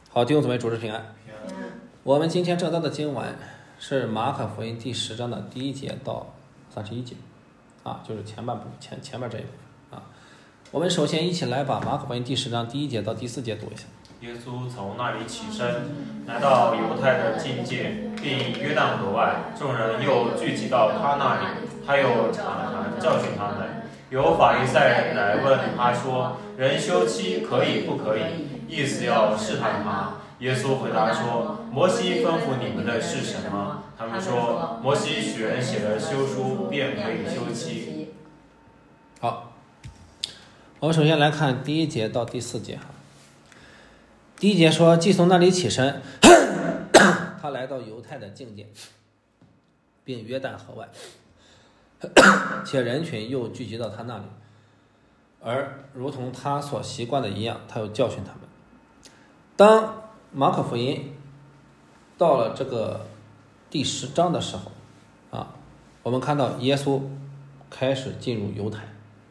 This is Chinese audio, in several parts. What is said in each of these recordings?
好，弟兄姊妹，主日平安。我们今天正道的经文是马可福音第10章的第1节到31节，就是前面这一部分。我们首先一起来把马可福音第10章第1节到第4节读一下。 耶稣从那里起身，来到犹太的境界，并约旦河外，众人又聚集到他那里，他又常常教训他们。有法利赛人来问他说：“人休妻可以不可以？”意思要试探他。耶稣回答说：“摩西吩咐你们的是什么？”他们说：“摩西许人写了休书，便可以休妻。” 好，我们首先来看第1节到第4节。第1节说，既从那里起身，他来到犹太的境界，并约旦河外，且人群又聚集到他那里，而如同他所习惯的一样，他又教训他们。当马可福音到了这个第10章的时候，我们看到耶稣开始进入犹太，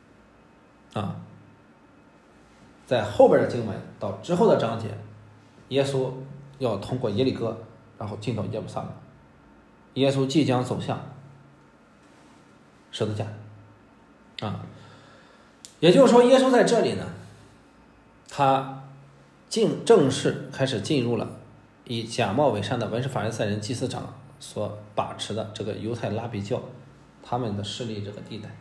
在后边的经文到之后的章节，耶稣要通过耶利哥，然后进到耶路撒冷。耶稣即将走向十字架，也就是说，耶稣在这里呢，他正式开始进入了以假冒伪善的文士法利赛人祭司长所把持的这个犹太拉比教他们的势力这个地带。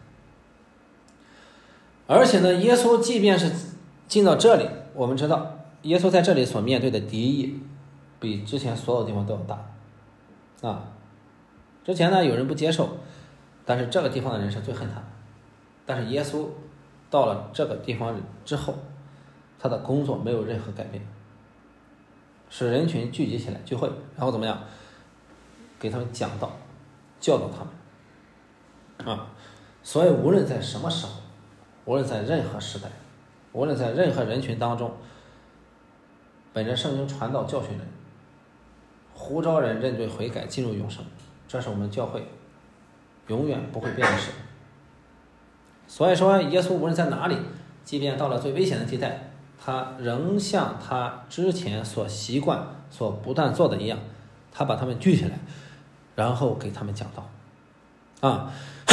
而且呢，耶稣即便是进到这里，我们知道耶稣在这里所面对的敌意比之前所有地方都要大。之前呢，有人不接受，但是这个地方的人是最恨他。但是耶稣到了这个地方之后，他的工作没有任何改变，使人群聚集起来聚会，然后怎么样，给他们讲道，教导他们。所以无论在什么时候，无论在任何时代，无论在任何人群当中，本着圣经传道教训人，呼召人认罪悔改进入永生，这是我们教会永远不会变的事。所以说耶稣无论在哪里，即便到了最危险的地带，他仍像他之前所习惯所不断做的一样，他把他们聚起来，然后给他们讲道。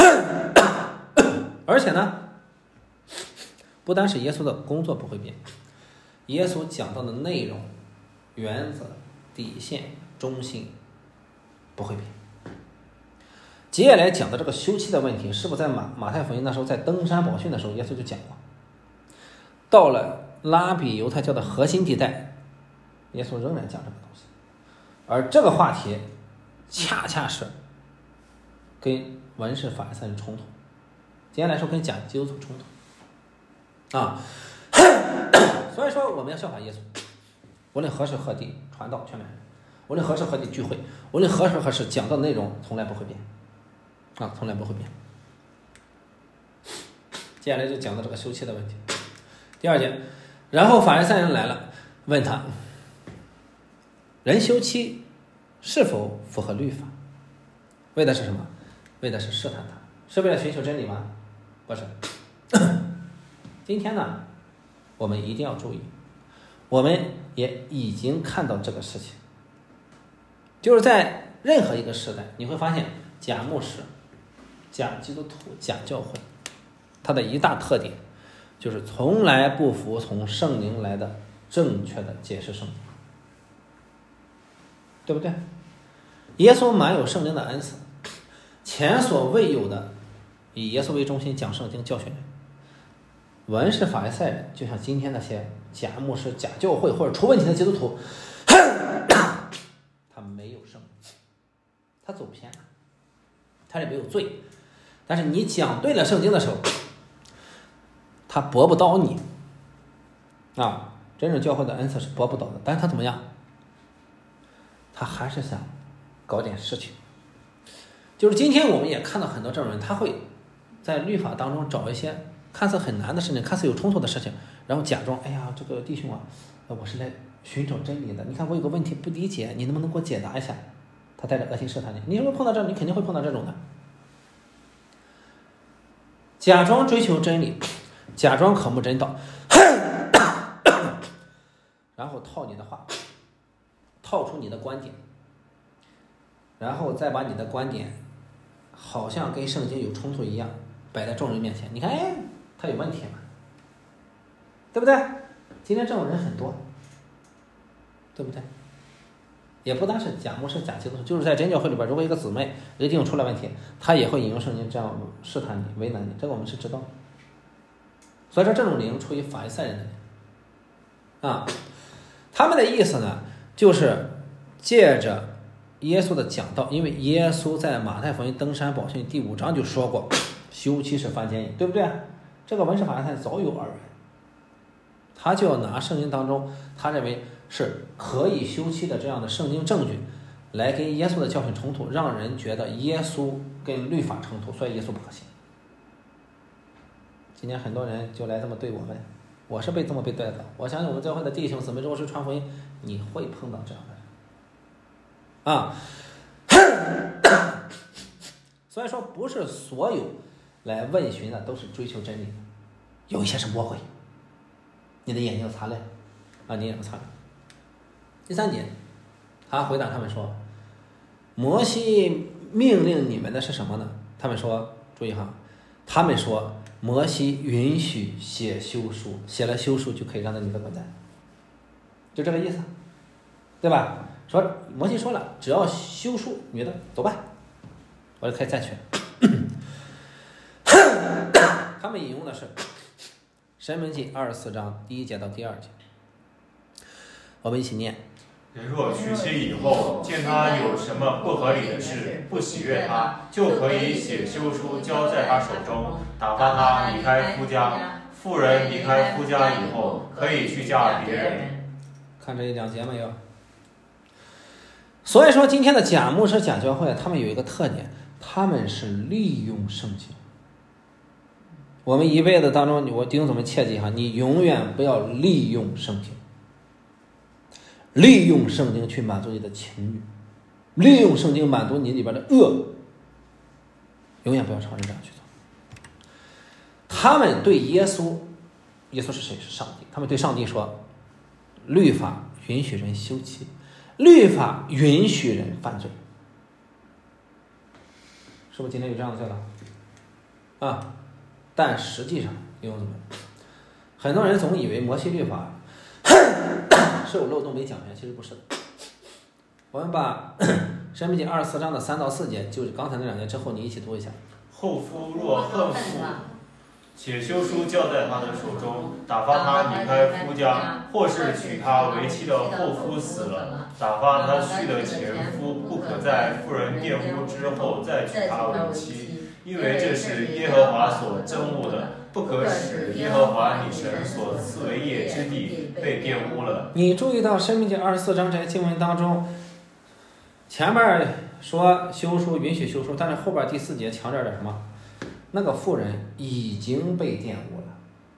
而且呢，不单是耶稣的工作不会变，耶稣讲到的内容、原则、底线、中心不会变。接下来讲的这个休妻的问题，是不是在马太福音那时候在登山宝训的时候耶稣就讲过？到了拉比犹太教的核心地带，耶稣仍然讲这个东西，而这个话题恰恰是跟文士法利赛人冲突，简单来说跟假基督徒冲突。所以说我们要效法耶稣，无论何时何地传道全满人，无论何时何地聚会，无论何时何时讲到的内容从来不会变，从来不会变。接下来就讲到这个休妻的问题。第2节，然后法利赛人来了，问他，人休妻是否符合律法？为的是什么？为的是试探他，是为了寻求真理吗？不是。今天呢，我们一定要注意，我们也已经看到这个事情，就是在任何一个时代，你会发现假牧师、假基督徒、假教会，它的一大特点就是从来不服从圣灵来的正确的解释圣经，对不对？耶稣满有圣灵的恩赐，前所未有的以耶稣为中心讲圣经教训人。文士法利赛人就像今天那些假牧师、假教会或者出问题的基督徒，他没有圣灵，他走偏了，他也没有罪，但是你讲对了圣经的时候，他驳不倒你。真正教会的恩赐是驳不倒的，但是他怎么样？他还是想搞点事情。就是今天我们也看到很多这种人，他会在律法当中找一些看似很难的事情，看似有冲突的事情，然后假装，哎呀，这个弟兄我是来寻找真理的，你看我有个问题不理解，你能不能给我解答一下？他带着恶心试探你，你如果碰到这，你肯定会碰到这种的，假装追求真理，假装渴慕真道，然后套你的话， 套出你的观点，然后再把你的观点好像跟圣经有冲突一样摆在众人面前，你看，哎，他有问题嘛，对不对？今天这种人很多，对不对？也不单是假牧师、假基督徒，就是在真教会里边，如果一个姊妹一定出了问题，他也会引用圣经这样试探你、为难你，这个我们是知道的。所以说，这种灵出于法利赛人的灵啊，他们的意思呢，就是借着耶稣的讲道，因为耶稣在马太福音登山宝训第5章就说过，休妻是犯奸淫，对不对？这个文士法利赛早有耳闻，他就要拿圣经当中他认为是可以休妻的这样的圣经证据，来跟耶稣的教训冲突，让人觉得耶稣跟律法冲突，所以耶稣不可信。今天很多人就来这么对我们，我是被这么被对的。我相信我们教会的弟兄姊妹，如果是传福音，你会碰到这样的人啊。所以说，不是所有来问询的都是追求真理的，有一些是魔鬼。你的眼睛擦亮啊，你眼睛擦亮。第3节，他回答他们说：“摩西命令你们的是什么呢？”他们说：“注意哈，他们说摩西允许写休书，写了休书就可以让那女的滚蛋，就这个意思，对吧？说摩西说了，只要休书，女的走吧，我就可以再娶。”他们引用的是《申命记》24章1节到2节，我们一起念。 人若娶妻以后，见他有什么不合理的事，不喜悦他，就可以写休书交在他手中，打发他离开夫家。妇人离开夫家以后，可以去嫁别人。 看这一两节没有？所以说，今天的假牧师、假教会，他们有一个特点，他们是利用圣经。我们一辈子当中，我弟兄姊妹切记哈，你永远不要利用圣经，利用圣经去满足你的情欲，利用圣经满足你里边的恶，永远不要朝着这样去做。他们对耶稣，耶稣是谁？是上帝。他们对上帝说，律法允许人休妻，律法允许人犯罪，是不是今天有这样的罪了啊？但实际上，弟兄姊妹，很多人总以为摩西律法是有漏洞没讲全，其实不是的。我们把申命记24章的3到4节，就是刚才那2节之后，你一起读一下。 后夫若恨妇，且休书交在他的手中，打发他离开夫家，或是娶她为妻的后夫死了，打发他婿的前夫不可在妇人玷污之后再娶她为妻。因为这是耶和华所憎恶的，不可使耶和华你神所赐为业之地被玷污了。 你注意到申命记24章这些经文当中，前面说休书允许休书，但是后边第4节强调点什么？那个妇人已经被玷污了。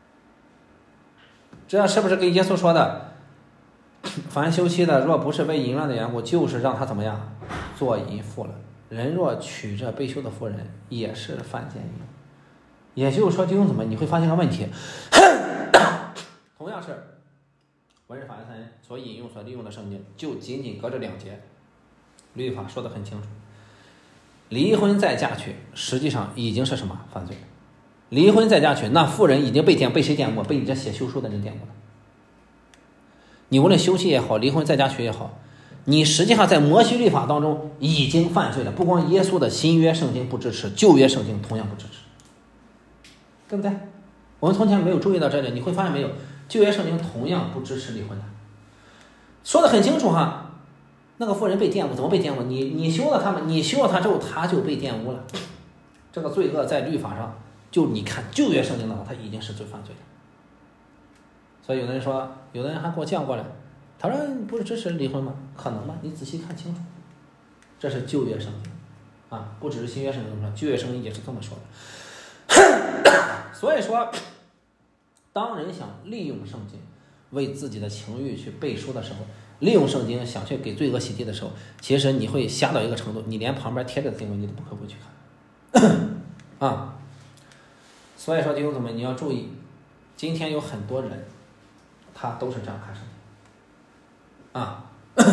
这是不是跟耶稣说的，凡休妻的若不是为淫乱的缘故，就是让他怎么样做淫妇了？人若娶着被休的妇人，也是犯奸淫。也就是说，弟兄姊妹，你会发现个问题，同样是文士法利赛人所引用、所利用的圣经，就仅仅隔着2节，律法说得很清楚。离婚再嫁娶，实际上已经是什么犯罪？离婚再嫁娶，那妇人已经被谁玷污？被你这写休书的人玷污了。你无论休妻也好，离婚再嫁娶也好，你实际上在摩西律法当中已经犯罪了。不光耶稣的新约圣经不支持，旧约圣经同样不支持，对不对？我们从前没有注意到这里，你会发现没有，旧约圣经同样不支持离婚的，说得很清楚哈。那个妇人被玷污，怎么被玷污？你休了他们，你休了他之后，他就被玷污了。这个罪恶在律法上，就你看旧约圣经的话，他已经是罪犯罪的。所以有的人说，有的人还给我犟过来，他说不是支持离婚吗？可能吗？你仔细看清楚，这是旧约圣经啊，不只是新约圣经上，旧约圣经也是这么说的。所以说，当人想利用圣经为自己的情欲去背书的时候，利用圣经想去给罪恶洗涤的时候，其实你会瞎到一个程度，你连旁边贴着的经文你都不可会去看啊。所以说弟兄姊妹，你要注意，今天有很多人他都是这样看圣经啊。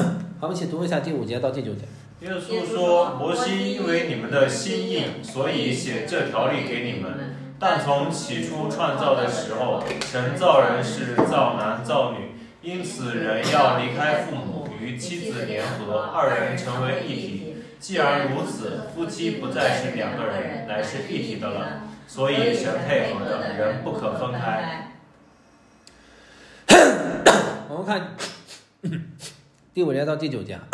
我们一起读一下第5节到第9节。 耶稣说：“摩西因为你们的心硬，所以写这条例给你们。但从起初创造的时候，神造人是造男造女，因此人要离开父母，与妻子联合，二人成为一体。既然如此，夫妻不再是2个人，乃是一体的了。所以神配合的，人不可分开。” 我们看第5节到第9节。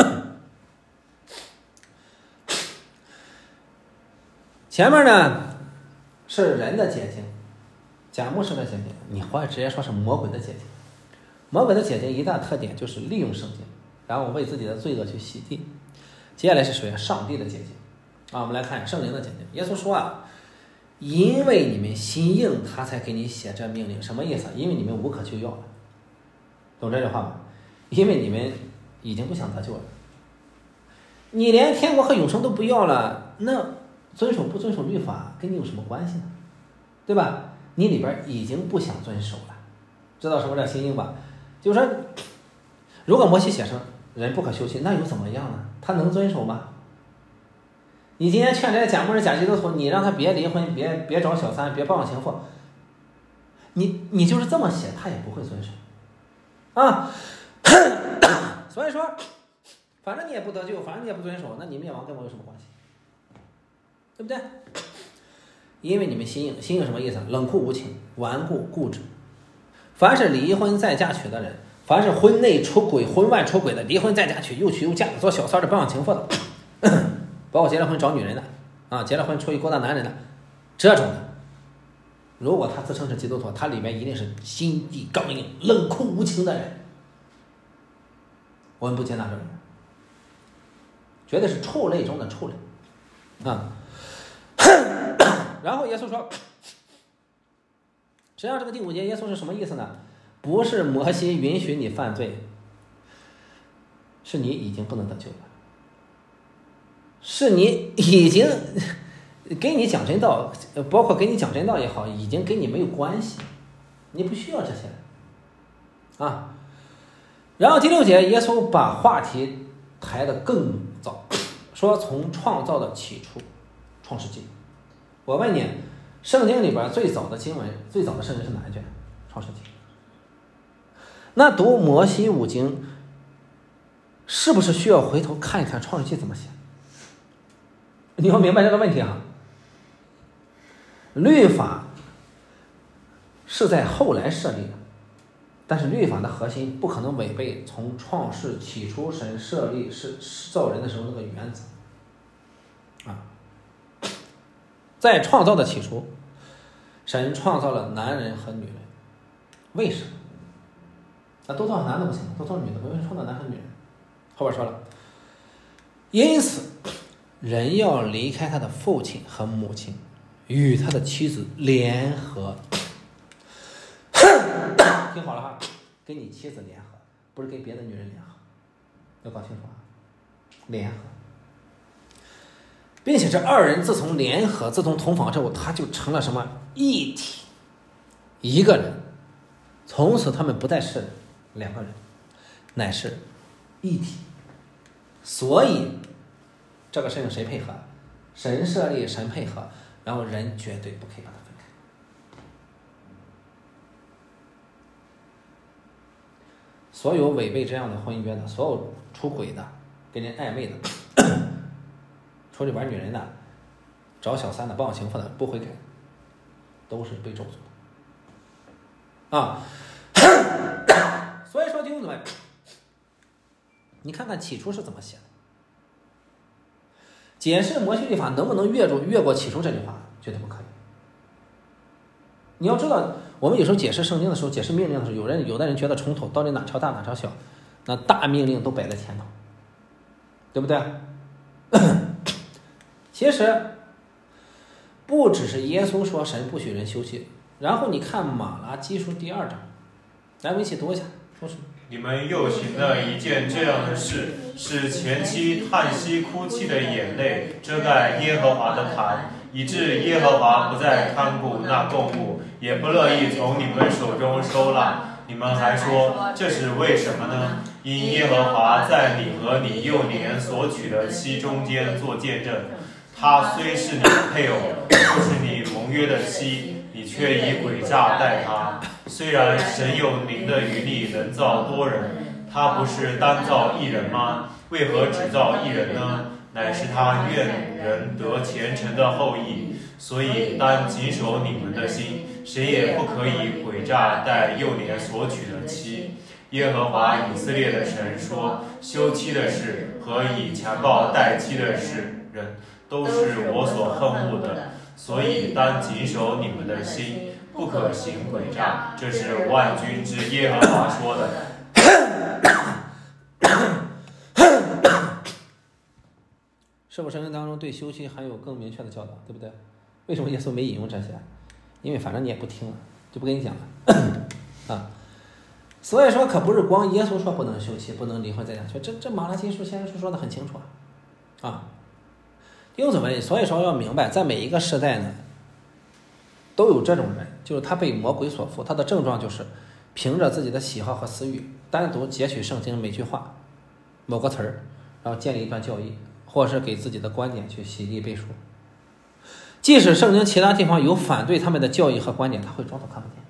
前面呢是人的捷径，假牧师的捷径，你或者直接说是魔鬼的捷径。魔鬼的捷径一大特点就是利用圣经，然后为自己的罪恶去洗地。接下来是属于上帝的捷径啊，我们来看圣灵的捷径。耶稣说啊，因为你们心硬，他才给你写这命令。什么意思？因为你们无可救药了，懂这句话吗？因为你们已经不想得救了，你连天国和永生都不要了，那遵守不遵守律法跟你有什么关系呢？对吧？你里边已经不想遵守了，知道什么叫心硬吧？就是说，如果摩西写上人不可休妻，那又怎么样呢？他能遵守吗？你今天劝这些假牧人、假基督徒，你让他别离婚，别找小三，别抱养情妇，你就是这么写，他也不会遵守啊。所以说，反正你也不得救，反正你也不遵守，那你灭亡跟我有什么关系？对不对？因为你们心硬，心硬什么意思？冷酷无情，顽固固执。凡是离婚再嫁娶的人，凡是婚内出轨、婚外出轨的，离婚再嫁娶、又娶又嫁的，做小三的、抱养情妇的，包括结了婚找女人的啊，结了婚出去勾搭男人的，这种的，如果他自称是基督徒，他里面一定是心地刚硬、冷酷无情的人。我们不接纳这种人，绝对是畜类中的畜类啊。然后耶稣说，实际上这个第5节耶稣是什么意思呢？不是摩西允许你犯罪，是你已经不能得救了，是你已经给你讲真道，包括给你讲真道也好，已经跟你没有关系，你不需要这些啊。然后第6节耶稣把话题抬得更早，说从创造的起初，创世纪。我问你，圣经里边最早的经文，最早的圣经是哪一卷？创世纪。那读摩西5经，是不是需要回头看一看创世纪怎么写？你要明白这个问题啊。律法是在后来设立的，但是律法的核心不可能违背从创世起初神设立是造人的时候那个原则啊。在创造的起初，神创造了男人和女人，为什么？那都造男的不行，都造女的，为什么创造男和女人？后边说了，因此人要离开他的父亲和母亲，与他的妻子联合。听好了哈，跟你妻子联合，不是跟别的女人联合，要搞清楚啊，联合。并且这2人自从联合，自从同房之后，他就成了什么？一体，一个人。从此他们不再是2个人，乃是一体。所以这个事情谁配合？神设立，神配合，然后人绝对不可以把它分开。所有违背这样的婚约的，所有出轨的，跟人暧昧的，出去玩女人的，找小三的，抱养情妇的，不悔改，都是被咒诅的啊。所以说弟兄姊妹，你看看起初是怎么写的，解释摩西律法能不能越过起初这句话？绝对不可以。你要知道，我们有时候解释圣经的时候，解释命令的时候，有的人觉得从头到底哪条大哪条小，那大命令都摆在前头，对不对？其实不只是耶稣说神不许人休妻，然后你看马拉基书第2章，来我们一起读一下，说什么？ 你们又行了一件这样的事，使前妻叹息哭泣的眼泪遮盖耶和华的坛，以致耶和华不再看顾那供物，也不乐意从你们手中收纳。你们还说这是为什么呢？ 因耶和华在你和你幼年所娶的妻中间做见证，她虽是你配偶，就是你盟约的妻，你却以诡诈待她。虽然神有灵的余力能造多人，他不是单造一人吗？为何只造一人呢？乃是他愿人得虔诚的后裔。所以当谨守你们的心，谁也不可以诡诈待幼年所娶的妻。耶和华以色列的神说，休妻的事和以强暴待妻的事人，都是我所恨恶的。所以当谨守你们的心，不可行诡诈。这是万军之耶和华说的。 是否圣经当中对休妻还有更明确的教导，对不对？为什么耶稣没引用这些？因为反正你也不听了，就不跟你讲了啊。所以说可不是光耶稣说不能休妻不能离婚再讲，这马拉基书先知书说的很清楚啊。弟兄姊妹，所以说要明白，在每一个时代呢都有这种人，就是他被魔鬼所缚，他的症状就是凭着自己的喜好和私欲，单独截取圣经每句话某个词儿，然后建立一段教义，或者是给自己的观点去洗地背书。即使圣经其他地方有反对他们的教义和观点，他会装作看不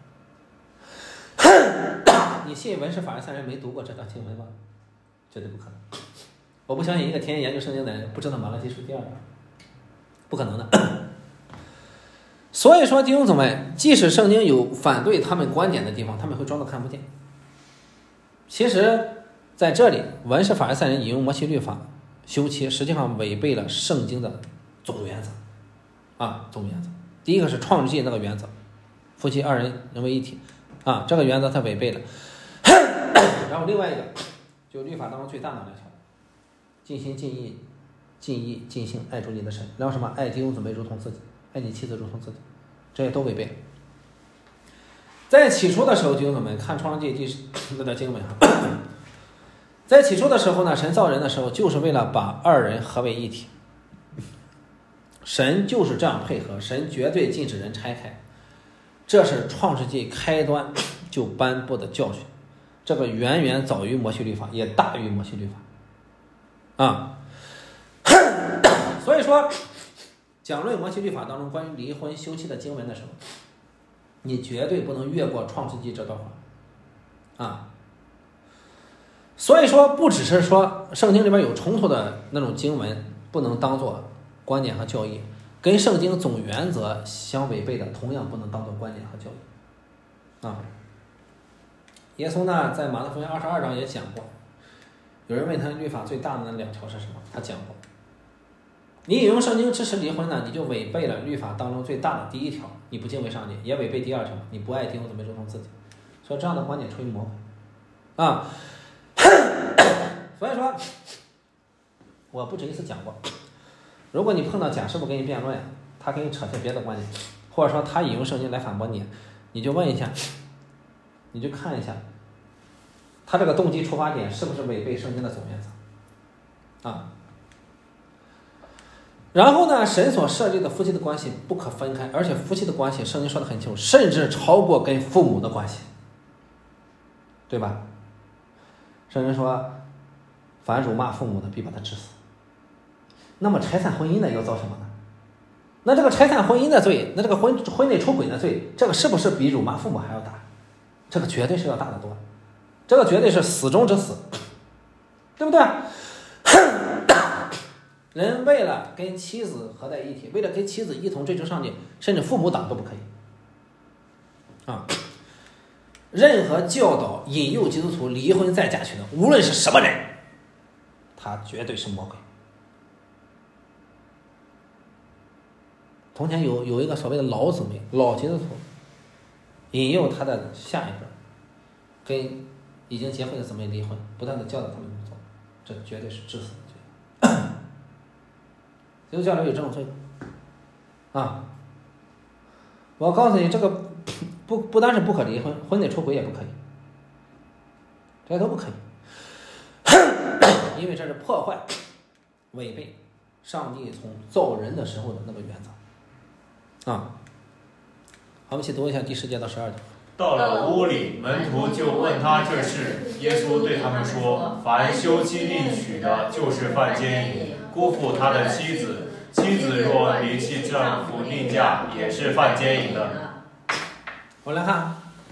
见。你信文士法利赛人没读过这段经文吗？绝对不可能。我不相信一个天天研究圣经的人不知道马拉基书第2章，不可能的。所以说弟兄姊妹，即使圣经有反对他们观点的地方，他们会装作看不见。其实在这里文士法利赛人引用摩西律法休妻，实际上违背了圣经的总原则总原则。第一个是创世纪那个原则，夫妻2人人为一体这个原则他违背了。然后另外一个就律法当中最大的2条，尽心尽意尽性爱主你的神，然后什么爱弟兄姊妹如同自己，爱你妻子如同自己，这些都违背了。在起初的时候，弟兄姊妹看创世纪第那段经文在起初的时候呢，神造人的时候就是为了把2人合为一体，神就是这样配合，神绝对禁止人拆开，这是创世纪开端就颁布的教训，这个远远早于摩西律法，也大于摩西律法所以说讲论摩西律法当中关于离婚休妻的经文的时候，你绝对不能越过创世纪这段话所以说不只是说圣经里边有冲突的那种经文不能当作观点和教义，跟圣经总原则相违背的同样不能当作观点和教义耶稣呢在马太福音22章也讲过，有人问他律法最大的那2条是什么，他讲过，你引用圣经支持离婚呢，你就违背了律法当中最大的第1条，你不敬畏上帝，也违背第2条，你不爱弟兄姊妹如同自己。所以这样的观点出于魔鬼所以说我不止一次讲过，如果你碰到假师傅跟你辩论，他给你扯些别的观点，或者说他引用圣经来反驳你，你就问一下，你就看一下他这个动机出发点是不是违背圣经的总原则然后呢，神所设立的夫妻的关系不可分开，而且夫妻的关系圣经说的很清楚，甚至超过跟父母的关系，对吧？圣经说凡辱骂父母的必把他治死。那么拆散婚姻的要遭什么呢？那这个拆散婚姻的罪，那这个婚内出轨的罪，这个是不是比辱骂父母还要大？这个绝对是要大得多，这个绝对是死中之死，对不对？人为了跟妻子合在一起，为了跟妻子一同追求上帝，甚至父母党都不可以任何教导引诱基督徒离婚再嫁娶的，无论是什么人，他绝对是魔鬼。从前有一个所谓的老姊妹，老基督徒引诱他的下一个跟已经结婚的姊妹离婚，不断的教导他们怎么做，这绝对是致死的罪。基督教里有这种罪我告诉你，这个不单是不可离婚，婚内出轨也不可以，这些都不可以，因为这是破坏违背上帝从造人的时候的那个原则好，我们一起读一下第10节到12节。 到了屋里，门徒就问他这事。耶稣对他们说：凡休妻另娶的，就是犯奸淫，辜负他的妻子。妻子若离弃丈夫另嫁，也是犯奸淫的。 我来看，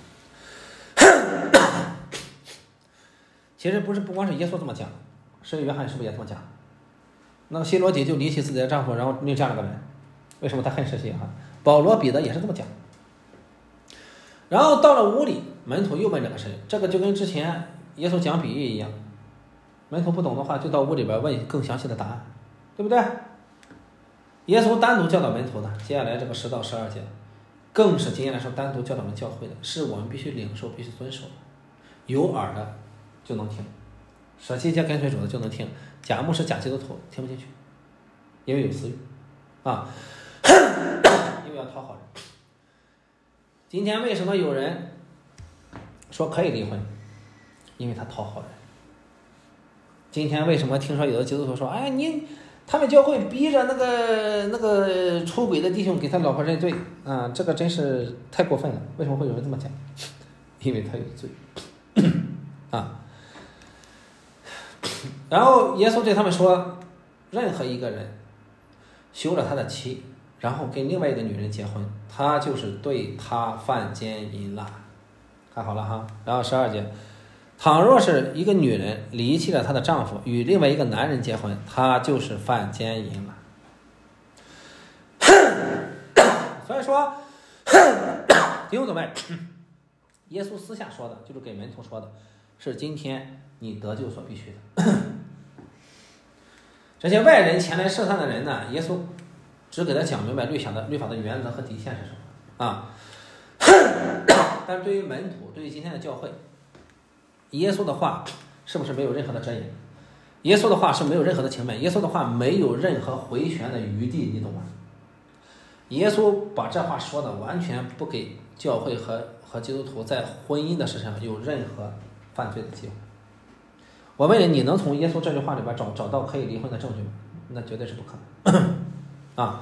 其实不光是耶稣这么讲，圣约翰是不是也这么讲？那个希罗底就离弃自己的丈夫，然后另嫁了个人，为什么他恨世界哈？保罗、彼得也是这么讲。然后到了屋里，门徒又问这个事，这个就跟之前耶稣讲比喻一样，门徒不懂的话，就到屋里边问更详细的答案，对不对？耶稣单独教导门徒的，接下来这个10到12节，更是今天来说单独教导我们教会的，是我们必须领受、必须遵守的。有耳的就能听，舍弃一切跟随主的就能听，假牧师、假基督徒听不进去，因为有私欲啊，因为要讨好人。今天为什么有人说可以离婚？因为他讨好人。今天为什么听说有的基督徒说，哎，他们教会逼着那个出轨的弟兄给他老婆认罪啊，这个真是太过分了。为什么会有人这么讲？因为他有罪啊。然后耶稣对他们说，任何一个人休了他的妻，然后跟另外一个女人结婚，他就是对他犯奸淫了。看好了哈。然后12节，倘若是一个女人离弃了她的丈夫，与另外一个男人结婚，她就是犯奸淫了。所以说，弟兄姊妹，耶稣私下说的，就是给门徒说的，是今天你得救所必须的。这些外人前来试探的人呢，耶稣只给他讲明白律法的原则和底线是什么啊。但是对于门徒，对于今天的教会，耶稣的话是不是没有任何的遮掩？耶稣的话是没有任何的情面，耶稣的话没有任何回旋的余地，你懂吗？耶稣把这话说的完全不给教会和基督徒在婚姻的事上有任何犯罪的机会。我问你，能从耶稣这句话里边找到可以离婚的证据吗？那绝对是不可能啊！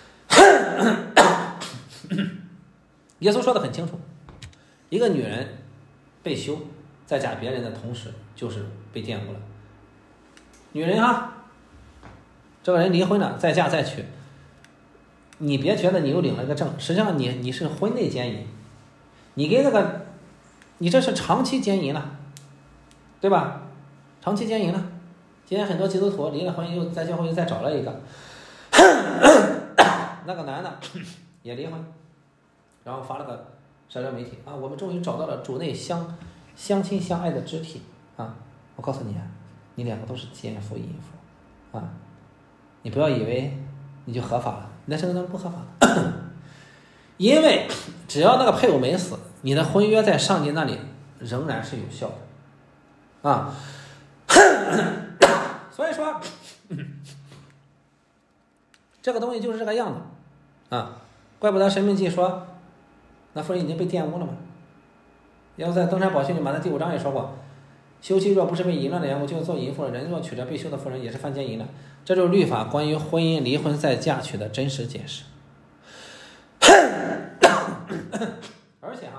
耶稣说的很清楚，一个女人被休再嫁别人的同时，就是被玷污了。女人哈，这个人离婚了，再嫁再娶，你别觉得你又领了一个证，实际上你是婚内奸淫，你跟你这是长期奸淫了，对吧？长期奸淫了。今天很多基督徒离了婚，又在教会又再找了一个，那个男的也离婚，然后发了个社交媒体啊，我们终于找到了主内相亲相爱的肢体啊！我告诉你，你两个都是奸夫淫妇啊！你不要以为你就合法了，你在圣经当中不合法的，因为只要那个配偶没死，你的婚约在上帝那里仍然是有效的啊！所以说，这个东西就是这个样子啊！怪不得申命记说，那妇人已经被玷污了嘛。要在登山宝训里马太第5章也说过，休妻若不是为淫乱的缘故，就做淫妇了；人若娶着被休的妇人，也是犯奸淫了。这就是律法关于婚姻离婚再嫁娶的真实解释。而且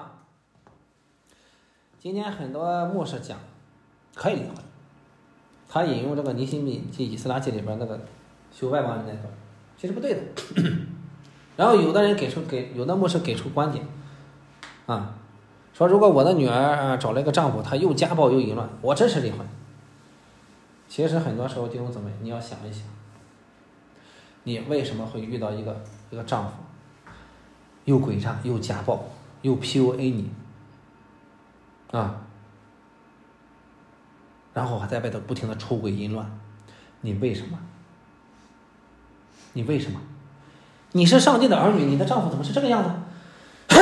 今天很多牧师讲可以离婚，他引用这个尼希米记、以斯拉记里边那个休外邦人那段，其实不对的。然后有的人有的牧师给出观点啊，说如果我的女儿找了一个丈夫，他又家暴又淫乱，我支持离婚。其实很多时候弟兄姊妹，你要想一想，你为什么会遇到一个丈夫又诡诈又家暴又 PUA 你啊，然后还在外头不停的出轨淫乱，你为什么？你是上帝的儿女，你的丈夫怎么是这个样子？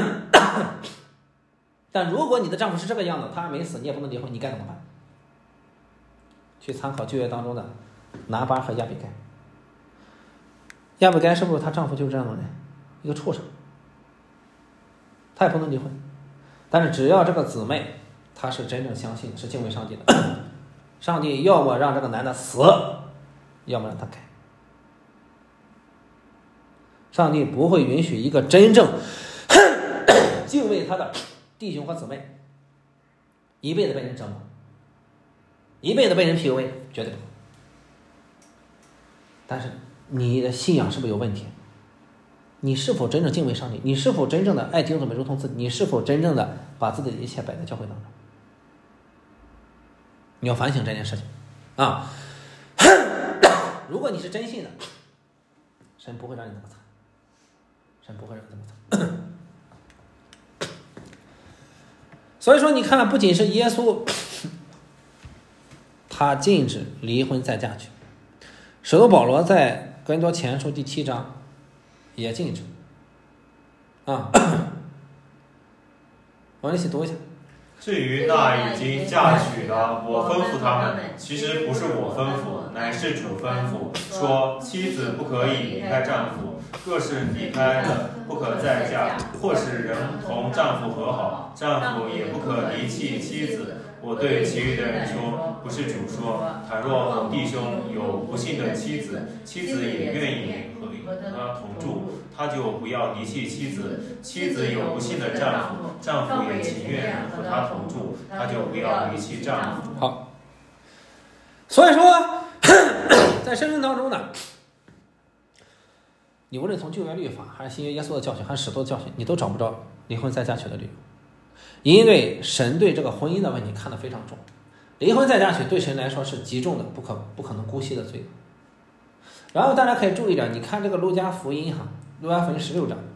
但如果你的丈夫是这个样子，他还没死，你也不能离婚，你该怎么办？去参考旧约当中的拿巴和亚比该。亚比该是不是她丈夫就是这样的人，一个畜生，她也不能离婚。但是只要这个姊妹她是真正相信是敬畏上帝的，上帝要么让这个男的死，要么让他改。上帝不会允许一个真正敬畏他的弟兄和姊妹，一辈子被人折磨，一辈子被人 PUA， 绝对不。但是你的信仰是不是有问题？你是否真正敬畏上帝？你是否真正的爱弟兄姊妹如同自己？你是否真正的把自己的一切摆在教会当中？你要反省这件事情啊！如果你是真信的，神不会让你这么惨，神不会让你这么惨。所以说，你看，不仅是耶稣，他禁止离婚再嫁娶，使徒保罗在哥林多前书第7章也禁止啊。我们一起读一下。 至于那已经嫁娶的，我吩咐他们，其实不是我吩咐，乃是主吩咐，说妻子不可以离开丈夫，若是离开了，不可再嫁；或是人同丈夫和好，丈夫也不可离弃妻子。我对其余的人说，不是主说，倘若某弟兄有不幸的妻子，妻子也愿意和他同住，他就不要离弃妻子；妻子有不幸的丈夫，丈夫也情愿和他同住，他就不要离弃丈夫。 好，所以说，在圣经当中呢，你无论从旧约律法，还是新约耶稣的教训，还是使徒的教训，你都找不着离婚再嫁娶的理由。因为神对这个婚姻的问题看得非常重，离婚再嫁娶对神来说是极重的不可能姑息的罪。然后大家可以注意点，你看这个路加福音路加福音16章，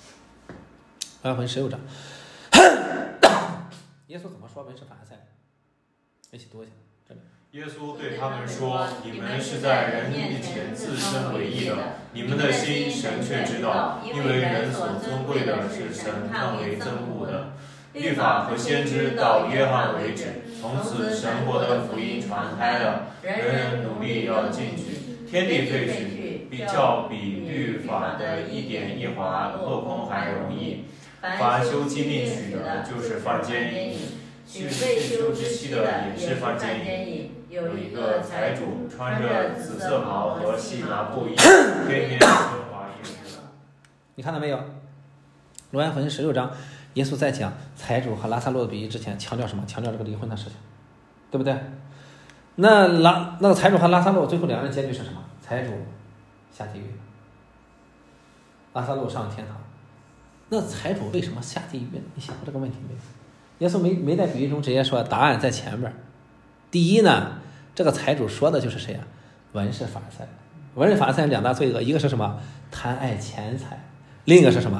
耶稣怎么说文士法利赛人？一起读一下。这里耶稣对他们说：“你们是在人面前自称为义的，你们的心神却知道，因为人所尊贵的是神看为憎恶的。律法和先知到约翰为止，从此神国的福音传开了，人人努力要进去。天地废去，比律法的一点一划镂空还容易。凡休妻另娶的，就是犯奸淫；被休之妻的，也是犯奸淫。有一个财主穿着紫色袍和细麻布衣，天天奢华宴乐。” 你看到没有？路加福音16章。耶稣在讲财主和拉撒路的比喻之前，强调什么？强调这个离婚的事情，对不对？那个财主和拉撒路最后两人结局是什么？财主下地狱，拉撒路上天堂。那财主为什么下地狱呢？你想过这个问题没有？耶稣没在比喻中直接说，答案在前面。第一呢，这个财主说的就是谁啊？文士法利赛人。文士法利赛人两大罪恶，一个是什么？贪爱钱财，另一个是什么？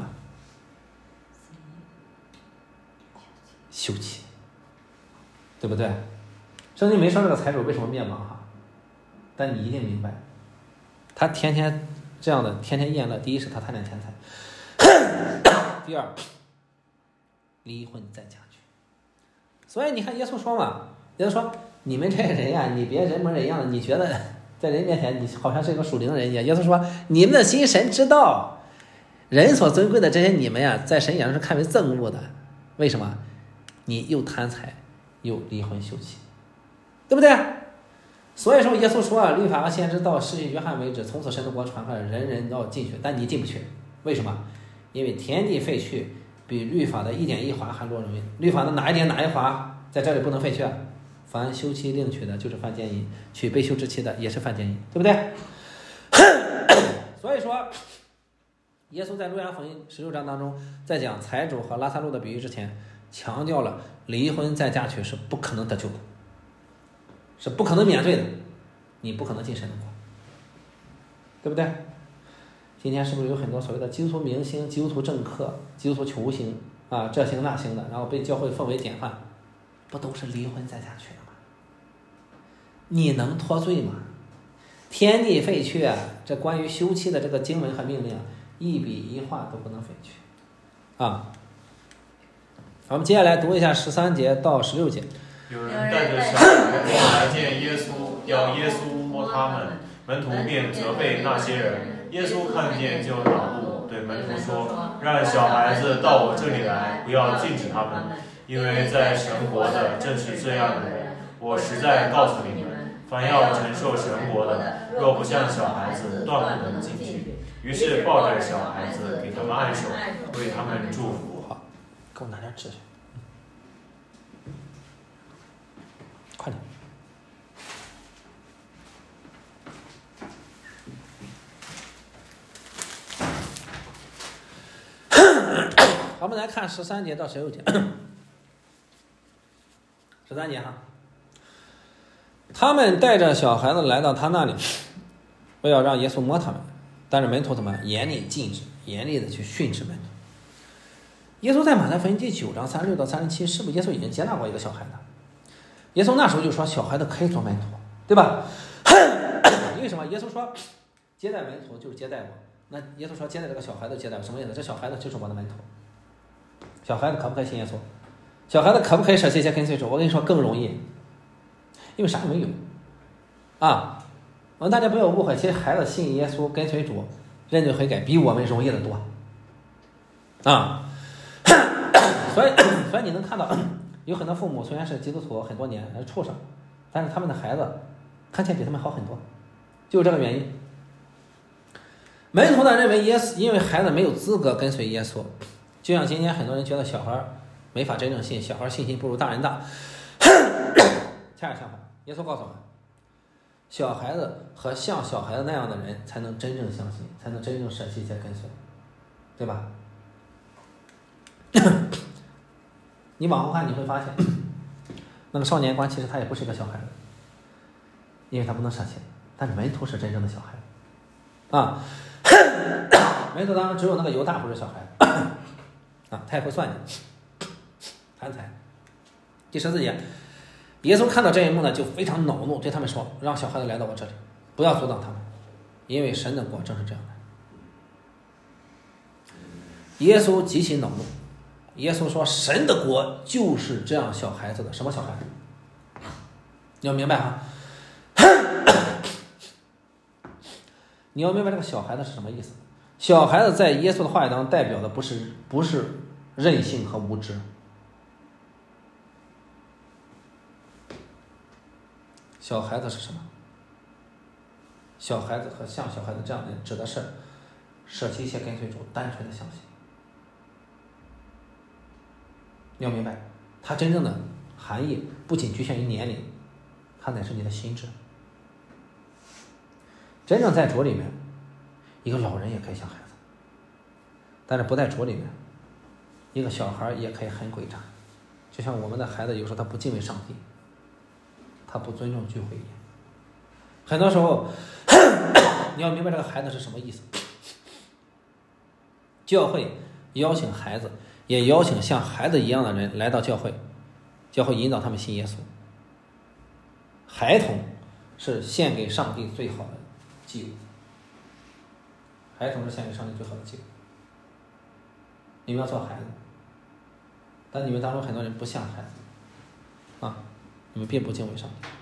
休妻，对不对？圣经没说这个财主为什么灭亡但你一定明白，他天天这样的天天宴乐，第一是他贪恋钱财，第二离婚再嫁娶。所以你看耶稣说嘛，耶稣说你们这些人呀，你别人模人样的，你觉得在人面前你好像是一个属灵的人一样。耶稣说你们的心神知道，人所尊贵的这些你们呀，在神眼中是看为憎恶的。为什么？你又贪财又离婚休妻，对不对？所以说耶稣说律法和先知到施洗约翰为止，从此神的国传开了，人人要进去，但你进不去。为什么？因为天地废去，比律法的一点一划还多容易。律法的哪一点哪一划在这里不能废去？凡休妻另娶的，就是犯奸淫；娶被休之妻的，也是犯奸淫，对不对？所以说耶稣在路加福音16章当中，在讲财主和拉撒路的比喻之前，强调了离婚再嫁娶是不可能得救的，是不可能免罪的，你不可能进神的国，对不对？今天是不是有很多所谓的基督徒明星、基督徒政客、基督徒球星啊，这行那行的，然后被教会奉为典范，不都是离婚再嫁娶的吗？你能脱罪吗？天地废去啊，这关于休妻的这个经文和命令一笔一画都不能废去啊。我们接下来读一下13节到16节。 有人带着小孩来见耶稣，要耶稣摸他们，门徒便责备那些人。耶稣看见就恼怒，对门徒说：“让小孩子到我这里来，不要禁止他们，因为在神国的正是这样的人。我实在告诉你们，凡要承受神国的，若不像小孩子，断不能进去。”于是抱着小孩子，给他们按手，为他们祝福。 给我拿点纸去，快点。我们来看13节到16节。13节哈，他们带着小孩子来到他那里，不要让耶稣摸他们，但是门徒怎么严厉禁止，严厉的去训斥门徒。耶稣在马太福音第9章36到37，是不是耶稣已经接纳过一个小孩子？耶稣那时候就说小孩子可以做门徒，对吧？为什么？耶稣说接待门徒就是接待我，那耶稣说接待这个小孩子接待我，什么意思？这小孩子就是我的门徒。小孩子可不可以信耶稣？小孩子可不可以舍弃一些跟随主？我跟你说更容易，因为啥也没有啊！大家不要误会，其实孩子信耶稣跟随主认罪悔改比我们容易的多啊！所以你能看到有很多父母虽然是基督徒很多年还是畜生，但是他们的孩子看起来比他们好很多，就是这个原因。门徒呢认为耶稣，因为孩子没有资格跟随耶稣，就像今天很多人觉得小孩没法真正信，小孩信心不如大人大。恰恰相反，耶稣告诉我们，小孩子和像小孩子那样的人才能真正相信，才能真正舍弃一些跟随，对吧？你往后看你会发现，那个少年官其实他也不是一个小孩子，因为他不能舍弃，但是门徒是真正的小孩子啊。门徒当中只有那个犹大不是小孩子啊，他也会算计贪财。第14节，耶稣看到这一幕呢，就非常恼怒，对他们说：“让小孩子来到我这里，不要阻挡他们，因为神的国正是这样的。”耶稣极其恼怒。耶稣说：“神的国就是这样小孩子的。”什么小孩子？你要明白哈。你要明白这个小孩子是什么意思。小孩子在耶稣的话语当中代表的不是任性和无知。小孩子是什么？小孩子和像小孩子这样的人，指的是舍弃一切跟随主，单纯的相信。你要明白，它真正的含义不仅局限于年龄，它乃是你的心智。真正在主里面，一个老人也可以像孩子，但是不在主里面，一个小孩也可以很诡诈，就像我们的孩子有时候他不敬畏上帝，他不尊重聚会一样。很多时候你要明白这个孩子是什么意思。教会邀请孩子，也邀请像孩子一样的人来到教会，教会引导他们信耶稣。孩童是献给上帝最好的祭物，孩童是献给上帝最好的祭物。你们要做孩子，但你们当中很多人不像孩子啊，你们并不敬畏上帝。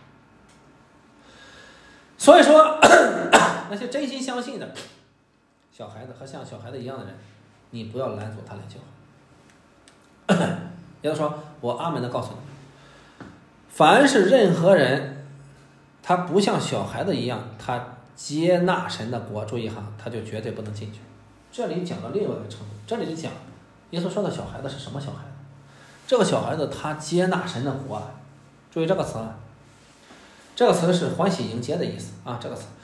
所以说那些真心相信的小孩子和像小孩子一样的人，你不要拦阻他来教会。也就是说，我阿门的告诉你，凡是任何人他不像小孩子一样，他接纳神的国，注意哈，他就绝对不能进去。这里讲到另外一个程度，这里就讲耶稣说的小孩子是什么小孩子？这个小孩子他接纳神的国，注意这个词啊，这个词是欢喜迎接的意思啊，这个词。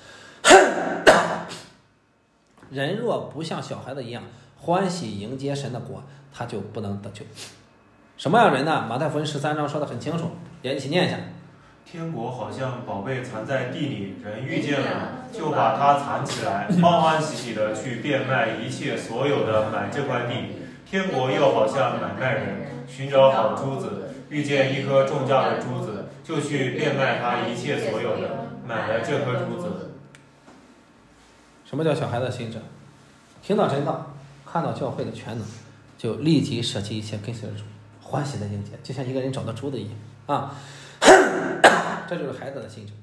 人若不像小孩子一样欢喜迎接神的国，他就不能得救。什么样人呢？马太福音13章说得很清楚，也一起念一下。 天国好像宝贝藏在地里，人遇见了就把它藏起来，欢欢喜喜的去变卖一切所有的买这块地。天国又好像买卖人寻找好珠子，遇见一颗重价的珠子，就去变卖他一切所有的，买了这颗珠子。 什么叫小孩的心智？听到真道，看到教会的全能，就立即舍弃一切跟随主，欢喜的迎接，就像一个人找到珠子一样啊！这就是孩子的心智。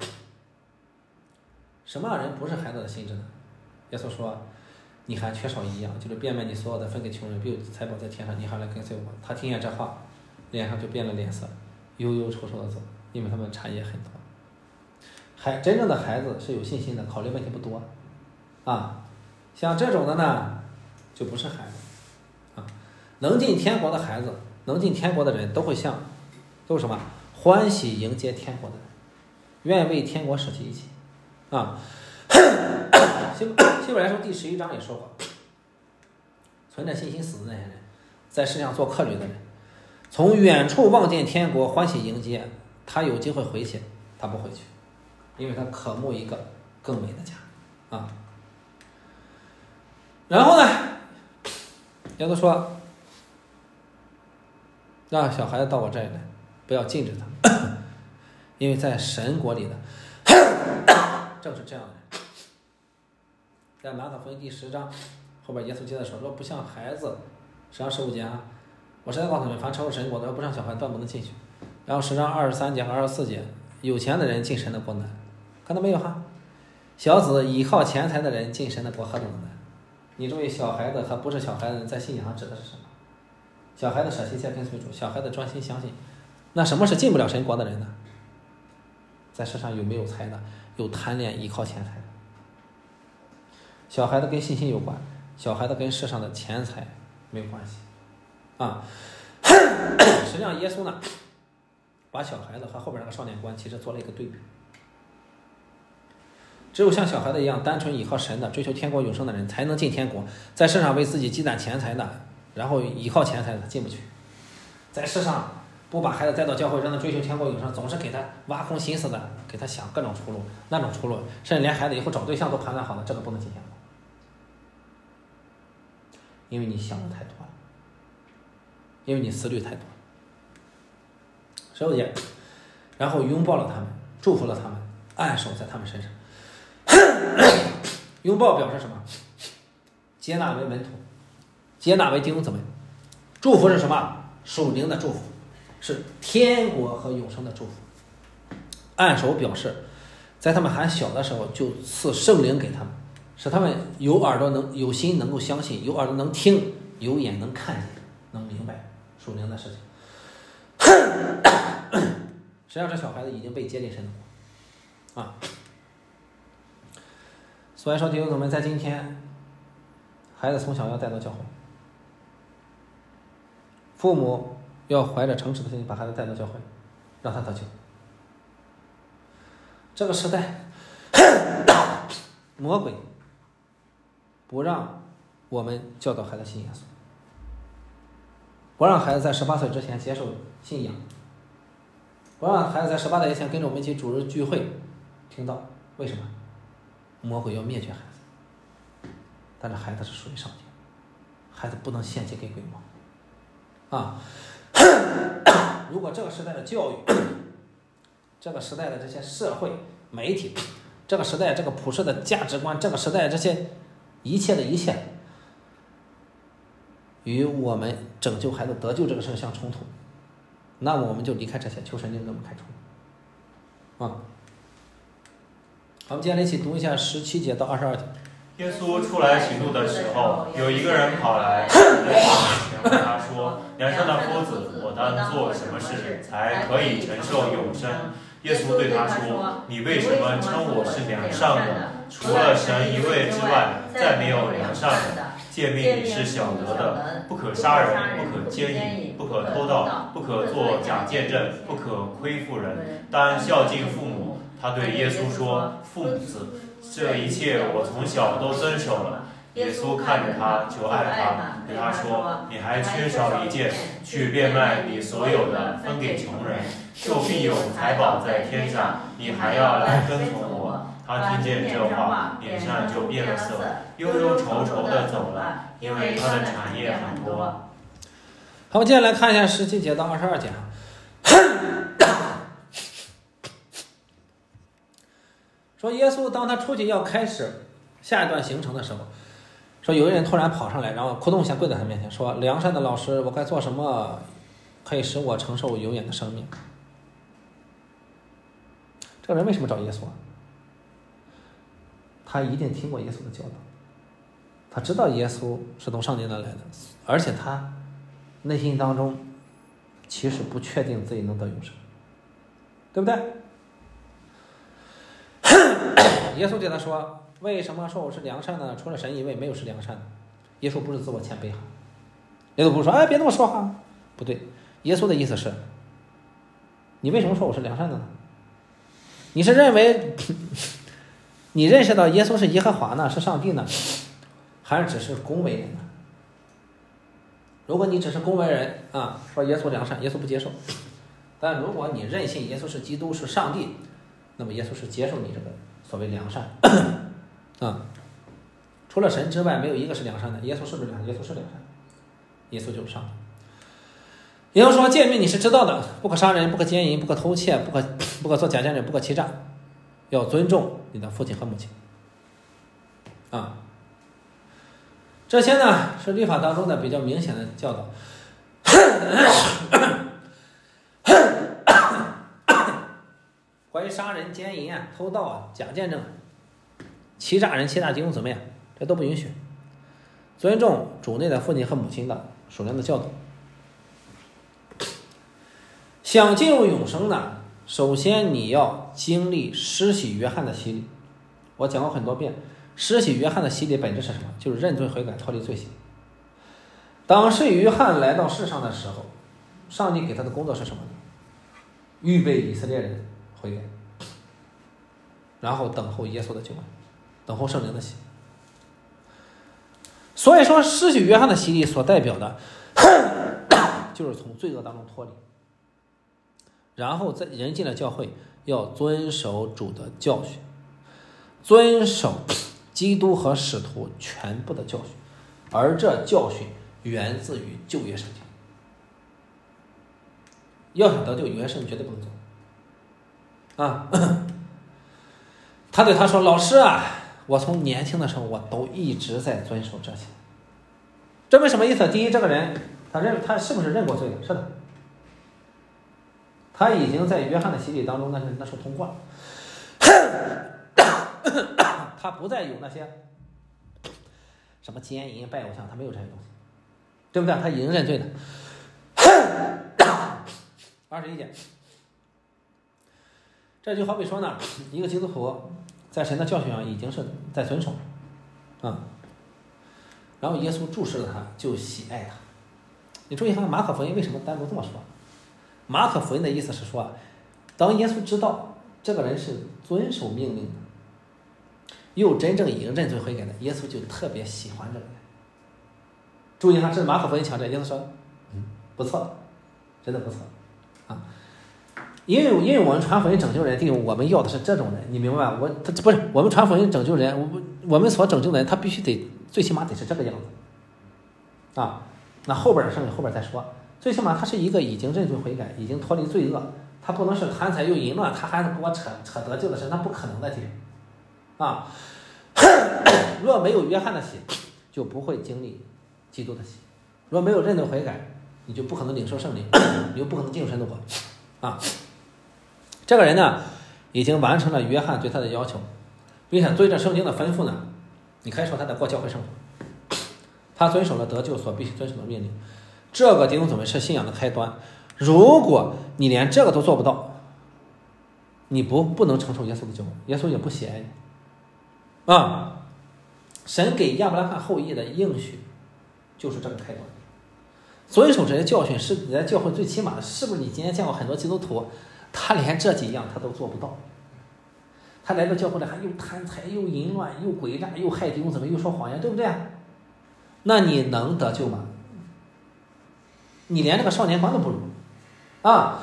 什么样人不是孩子的心智呢？耶稣说，你还缺少一样，就是变卖你所有的分给穷人，必有财宝在天上，你还来跟随我。他听见这话，脸上就变了脸色，忧忧愁愁的走，因为他们产业很多。真正的孩子是有信心的，考虑问题不多啊。像这种的呢，就不是孩子啊。 能进天国的孩子，能进天国的人都会像，都是什么？欢喜迎接天国的人，愿为天国舍弃一切啊。希伯来书第11章也说过，存着信心死的那些人，在世上做客旅的人，从远处望见天国，欢喜迎接。他有机会回去，他不回去，因为他渴慕一个更美的家啊。然后呢，耶稣说，让小孩子到我这里来，不要禁止他们，因为在神国里的正是这样的人。在马可福音第10章后边，耶稣接着说，不像孩子，10章15节啊，我实在告诉你们，凡承受神国的，不像小孩断不能进去。然后10章23节和24节，有钱的人进神的国难，看到没有哈？小子倚靠钱财的人进神的国何等的难？你注意，小孩子和不是小孩子在信仰上指的是什么？小孩子舍弃一切跟随主，小孩子专心相信。那什么是进不了神国的人呢？在世上有没有财的，有贪恋依靠钱财的？小孩子跟信心有关，小孩子跟世上的钱财没有关系啊。实际上耶稣呢，把小孩子和后边那个少年官其实做了一个对比。只有像小孩子一样单纯依靠神的，追求天国永生的人才能进天国。在世上为自己积攒钱财的，然后依靠钱财的进不去。在世上不把孩子带到教会，让他追求天国永生，总是给他挖空心思的，给他想各种出路，那种出路，甚至连孩子以后找对象都盘算好了，这个不能进天国，因为你想的太多了，因为你思虑太多了。15节，然后拥抱了他们，祝福了他们，按手在他们身上。拥抱表示什么？接纳为门徒，接纳为弟兄姊妹。祝福是什么？属灵的祝福，是天国和永生的祝福。按手表示在他们还小的时候就赐圣灵给他们，使他们有耳朵能有心能够相信，有耳朵能听，有眼能看见，能明白属灵的事情。实际上这小孩子已经被接进神的国啊。所以说弟兄姊妹，在今天孩子从小要带到教会，父母要怀着诚实的心把孩子带到教会，让他得救。这个时代魔鬼不让我们教导孩子信耶稣，不让孩子在18岁之前接受信仰，不让孩子在18岁之前跟着我们一起主日聚会听到。为什么？魔鬼要灭绝孩子，但是孩子是属于上帝，孩子不能献祭给鬼魔啊。如果这个时代的教育，这个时代的这些社会媒体，这个时代这个普世的价值观，这个时代这些一切的一切与我们拯救孩子得救这个事相冲突，那么我们就离开这些，求神灵给我们开出啊。我们接下来一起读一下17节到22节。 耶稣出来行路的时候，有一个人跑来，在他面前问他说：“良善的夫子，我当做什么事才可以承受永生？”耶稣对他说：“你为什么称我是良善的？除了神一位之外，再没有良善的。诫命是晓得的：不可杀人，不可奸淫，不可偷盗，不可作假见证，不可亏负人，当孝敬父母。”他对耶稣说：“父子，这一切我从小都遵守了。”耶稣看着他，就爱他，对他说：“你还缺少一件，去变卖你所有的，分给穷人，就必有财宝在天上。你还要来跟从我。”他听见这话，脸上就变了色，忧忧愁愁的走了，因为他的产业很多。 好，接下来看一下17节到22节。说耶稣当他出去要开始下一段行程的时候，说有一人突然跑上来，然后哭动下跪在他面前说：“良善的老师，我该做什么可以使我承受永远的生命？”这个人为什么找耶稣啊？他一定听过耶稣的教导，他知道耶稣是从上帝那来的，而且他内心当中其实不确定自己能得永生，对不对？耶稣对他说：“为什么说我是良善的？除了神以外，没有是良善的。”耶稣不是自我谦卑哈， 耶稣不是说，哎，别那么说话，不对。耶稣的意思是，你为什么说我是良善的呢？你是认为你认识到耶稣是耶和华呢，是上帝呢，还是只是恭维人呢？如果你只是恭维人啊，说耶稣良善，耶稣不接受。但如果你认信耶稣是基督是上帝，那么耶稣是接受你这个所谓良善啊。除了神之外，没有一个是良善的。耶稣是不是良善？耶稣是良善，耶稣就是上帝。也就是说，诫命你是知道的，不可杀人，不可奸淫，不可偷窃，不可做假见证，不可欺诈，要尊重你的父亲和母亲啊。这些呢是律法当中的比较明显的教导。关于杀人、奸淫啊、偷盗啊、假见证、欺诈人、欺诈弟兄姊妹啊，这都不允许。尊重主内的父亲和母亲的属灵的教导。想进入永生呢，首先你要经历施洗约翰的洗礼。我讲过很多遍，施洗约翰的洗礼本质是什么？就是认罪悔改，脱离罪行。当施洗约翰来到世上的时候，上帝给他的工作是什么呢？预备以色列人悔改，然后等候耶稣的救恩，等候圣灵的洗。所以说，施洗约翰的洗礼所代表的就是从罪恶当中脱离，然后在人进了教会要遵守主的教训，遵守基督和使徒全部的教训，而这教训源自于旧约圣经。要想得救，原圣绝对不能走啊！他对他说：“老师啊，我从年轻的时候我都一直在遵守这些。”这为什么意思？第一，这个人他是不是认过罪的？是的，他已经在约翰的洗礼当中那是通过了。他不再有那些什么奸淫、拜偶像，他没有这些东西，对不对？他已经认罪了。21节，这就好比说呢，一个基督徒在神的教训上已经是在遵守啊，然后耶稣注视了他，就喜爱他。你注意看马可福音为什么单独这么说？马可福音的意思是说，当耶稣知道这个人是遵守命令的，又真正已经认罪悔改的，耶稣就特别喜欢这个人。注意看，这是马可福音强调，耶稣说，不错，真的不错。因为我们传福音拯救人，弟兄，我们要的是这种人，你明白吧？不是我们传福音拯救人，我们所拯救的人，他必须得最起码得是这个样子啊。那后边的事后边再说，最起码他是一个已经认罪悔改，已经脱离罪恶，他不能是贪财又淫乱，他还是给我扯得救的事，那不可能的，弟兄啊。若没有约翰的洗，就不会经历基督的洗；若没有认罪悔改，你就不可能领受圣灵，你就不可能进入神的国啊。这个人呢，已经完成了约翰对他的要求，并且对着圣经的吩咐呢，你可以说他在过教会生活，他遵守了得救所必须遵守的命令。这个弟兄姊妹是信仰的开端。如果你连这个都做不到，你不能承受耶稣的救恩，耶稣也不喜爱你啊。神给亚伯拉罕后裔的应许就是这个开端。遵守这些教训是你在教会最起码的。是不是你今天见过很多基督徒，他连这几样他都做不到？他来到教会里还又贪财又淫乱又诡诈又害弟兄姊妹又说谎言，对不对？那你能得救吗？你连这个少年官都不如啊！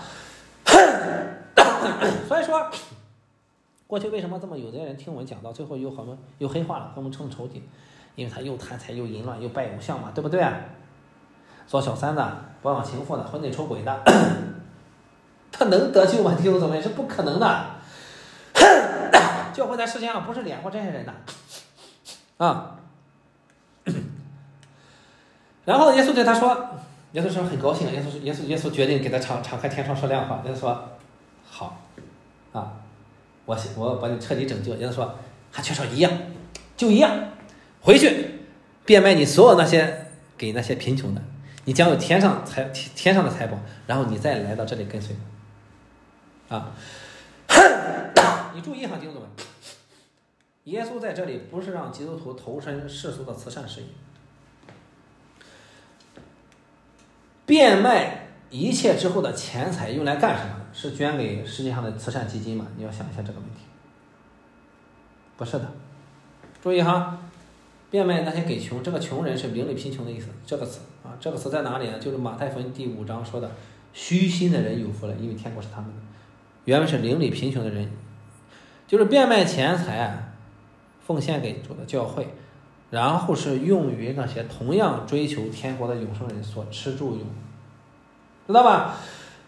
所以说，过去为什么这么有的人听我们讲到最后又黑化了，和我们成仇敌？因为他又贪财又淫乱又拜偶像嘛，对不对？做小三的、包养情妇的、婚内出轨的，他能得救吗？弟兄姊妹，是不可能的。教会在世界上不是敛过这些人的啊。然后耶稣对他说，耶稣说很高兴，耶稣决定给他敞开天窗说亮话。耶稣说好啊，我把你彻底拯救。耶稣说还缺少一样，就一样，回去变卖你所有那些给那些贫穷的，你将有天上的财宝，然后你再来到这里跟随啊。你注意哈，弟兄们，耶稣在这里不是让基督徒投身世俗的慈善事业， 变卖一切之后的钱财用来干什么？是捐给世界上的慈善基金吗？你要想一下这个问题。不是的，注意哈，变卖那些给穷，这个穷人是邻里贫穷的意思。这个词啊，这个词在哪里呢？就是马太福音第5章说的，虚心的人有福了，因为天国是他们的。原文是邻里贫穷的人，就是变卖钱财奉献给主的教会，然后是用于那些同样追求天国的永生人所吃住用，知道吧？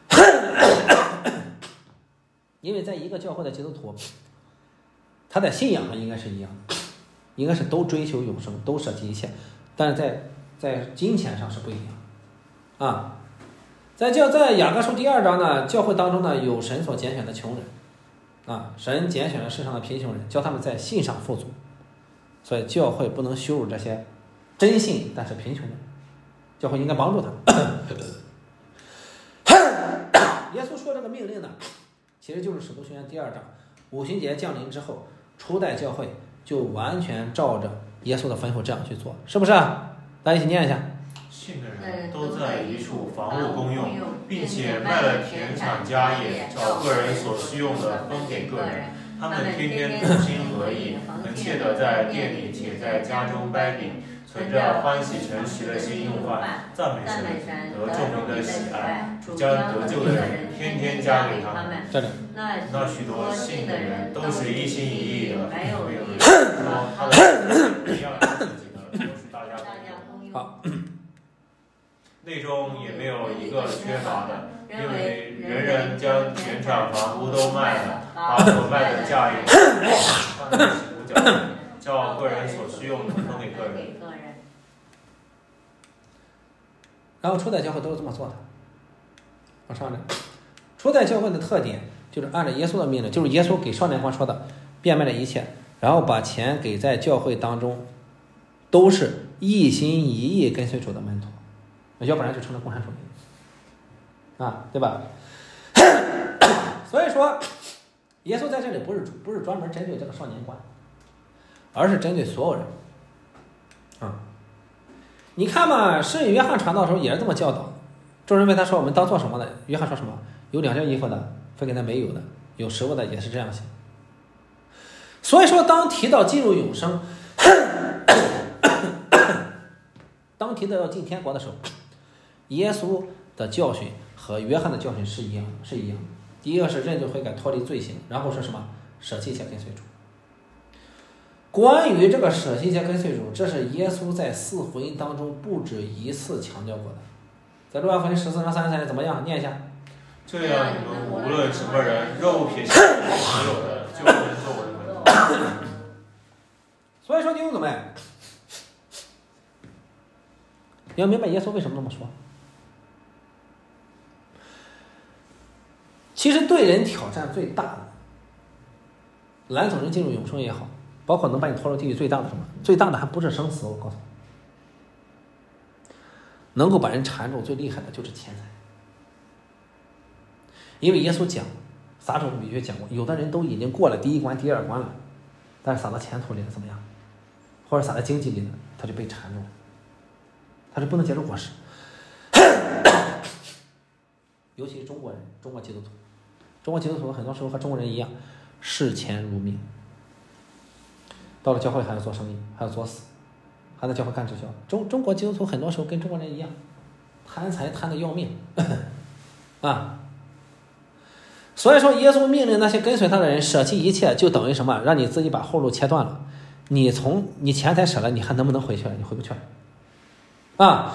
因为在一个教会的基督徒，他在信仰上应该是一样的，应该是都追求永生，都舍弃一切，但是在金钱上是不一样啊。在雅各书第2章呢，教会当中呢有神所拣选的穷人啊，神拣选了世上的贫穷人，叫他们在信上富足，所以教会不能羞辱这些真信但是贫穷的人，教会应该帮助他们。耶稣说这个命令呢，其实就是使徒行传第2章，五旬节降临之后，初代教会就完全照着耶稣的吩咐这样去做，是不是啊？大家一起念一下。 信的人都在一处房屋公用，并且卖了田产家业，找个人所需用的分给个人。他们天天同心合意，恳切地在店里且在家中掰饼，存着欢喜诚实的心用饭，赞美神，得众民的喜爱。主将得救的人天天加给他们。那许多信的人都是一心一意的，没有人说他的一样自己的，都是大家公用。 好， 内中也没有一个缺乏的，因为人人将田产房屋都卖了，把所卖的价也放在使徒脚前，叫个人所需用的分给个人。 然后初代教会都是这么做的。往上来，初代教会的特点就是按照耶稣的命令，就是耶稣给少年官说的，变卖了一切，然后把钱给在教会当中都是一心一意跟随主的门徒，要不然就成了共产主义啊，对吧？所以说耶稣在这里不是专门针对这个少年官，而是针对所有人啊。你看嘛，圣约翰传道的时候也是这么教导，众人问他说我们当做什么呢？约翰说什么？有2件衣服的分给那没有的，有食物的也是这样想。所以说当提到进入永生，当提到要进天国的时候，耶稣的教训和约翰的教训是一样的。第一个是认罪悔改脱离罪行，然后是什么？舍弃一切跟随主。关于这个舍弃一切跟随主，这是耶稣在4福音当中不止一次强调过的。在路加福音14章33节怎么样？念一下。 这样你们无论什么人，肉撇下所有的，就能做我的门徒。 所以说弟兄姊妹，你要明白耶稣为什么这么说。其实对人挑战最大的，拦阻人进入永生也好，包括能把你拖入地狱最大的什么？最大的还不是生死，我告诉你，能够把人缠住最厉害的就是钱财。因为耶稣讲，撒种比喻讲过，有的人都已经过了第1关、第2关了，但是撒到前途里了怎么样？或者撒在经济里呢，他就被缠住了，他就不能结出果实。尤其是中国人，中国基督徒很多时候和中国人一样，视钱如命。到了教会还要做生意，还要作死，还在教会干直销。中国基督徒很多时候跟中国人一样，贪财贪得要命啊。所以说耶稣命令那些跟随他的人舍弃一切，就等于什么？让你自己把后路切断了。你钱财舍了，你还能不能回去了？你回不去了啊。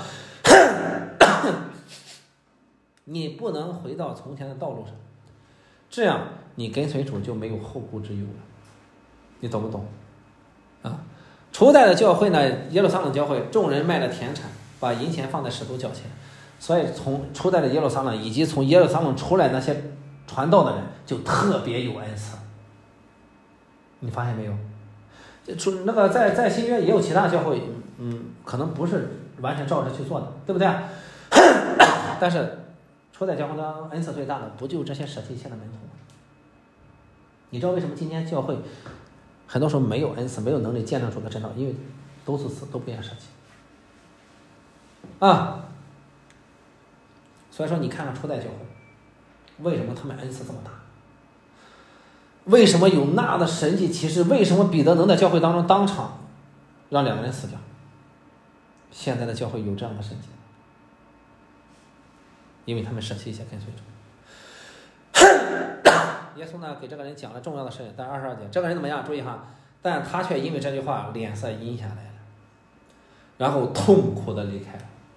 你不能回到从前的道路上，这样你跟随主就没有后顾之忧了。你懂不懂啊？初代的教会呢，耶路撒冷教会，众人卖了田产，把银钱放在使徒脚前，所以从初代的耶路撒冷以及从耶路撒冷出来那些传道的人就特别有恩赐。你发现没有？那个在新约也有其他教会，可能不是完全照着去做的，对不对？但是初代教会当中恩赐最大的不就这些舍弃一切的门徒吗？你知道为什么今天教会很多时候没有恩赐、没有能力见证主的真道？因为都自私，都不愿意舍弃啊。 所以说你看看初代教会，为什么他们恩赐这么大？为什么有那的神迹奇事？为什么彼得能在教会当中当场让2个人死掉？现在的教会有这样的神迹，因为他们舍弃一些跟随主。耶稣呢给这个人讲了重要的事情，但22节这个人怎么样？注意哈，但他却因为这句话脸色阴下来了，然后痛苦的离开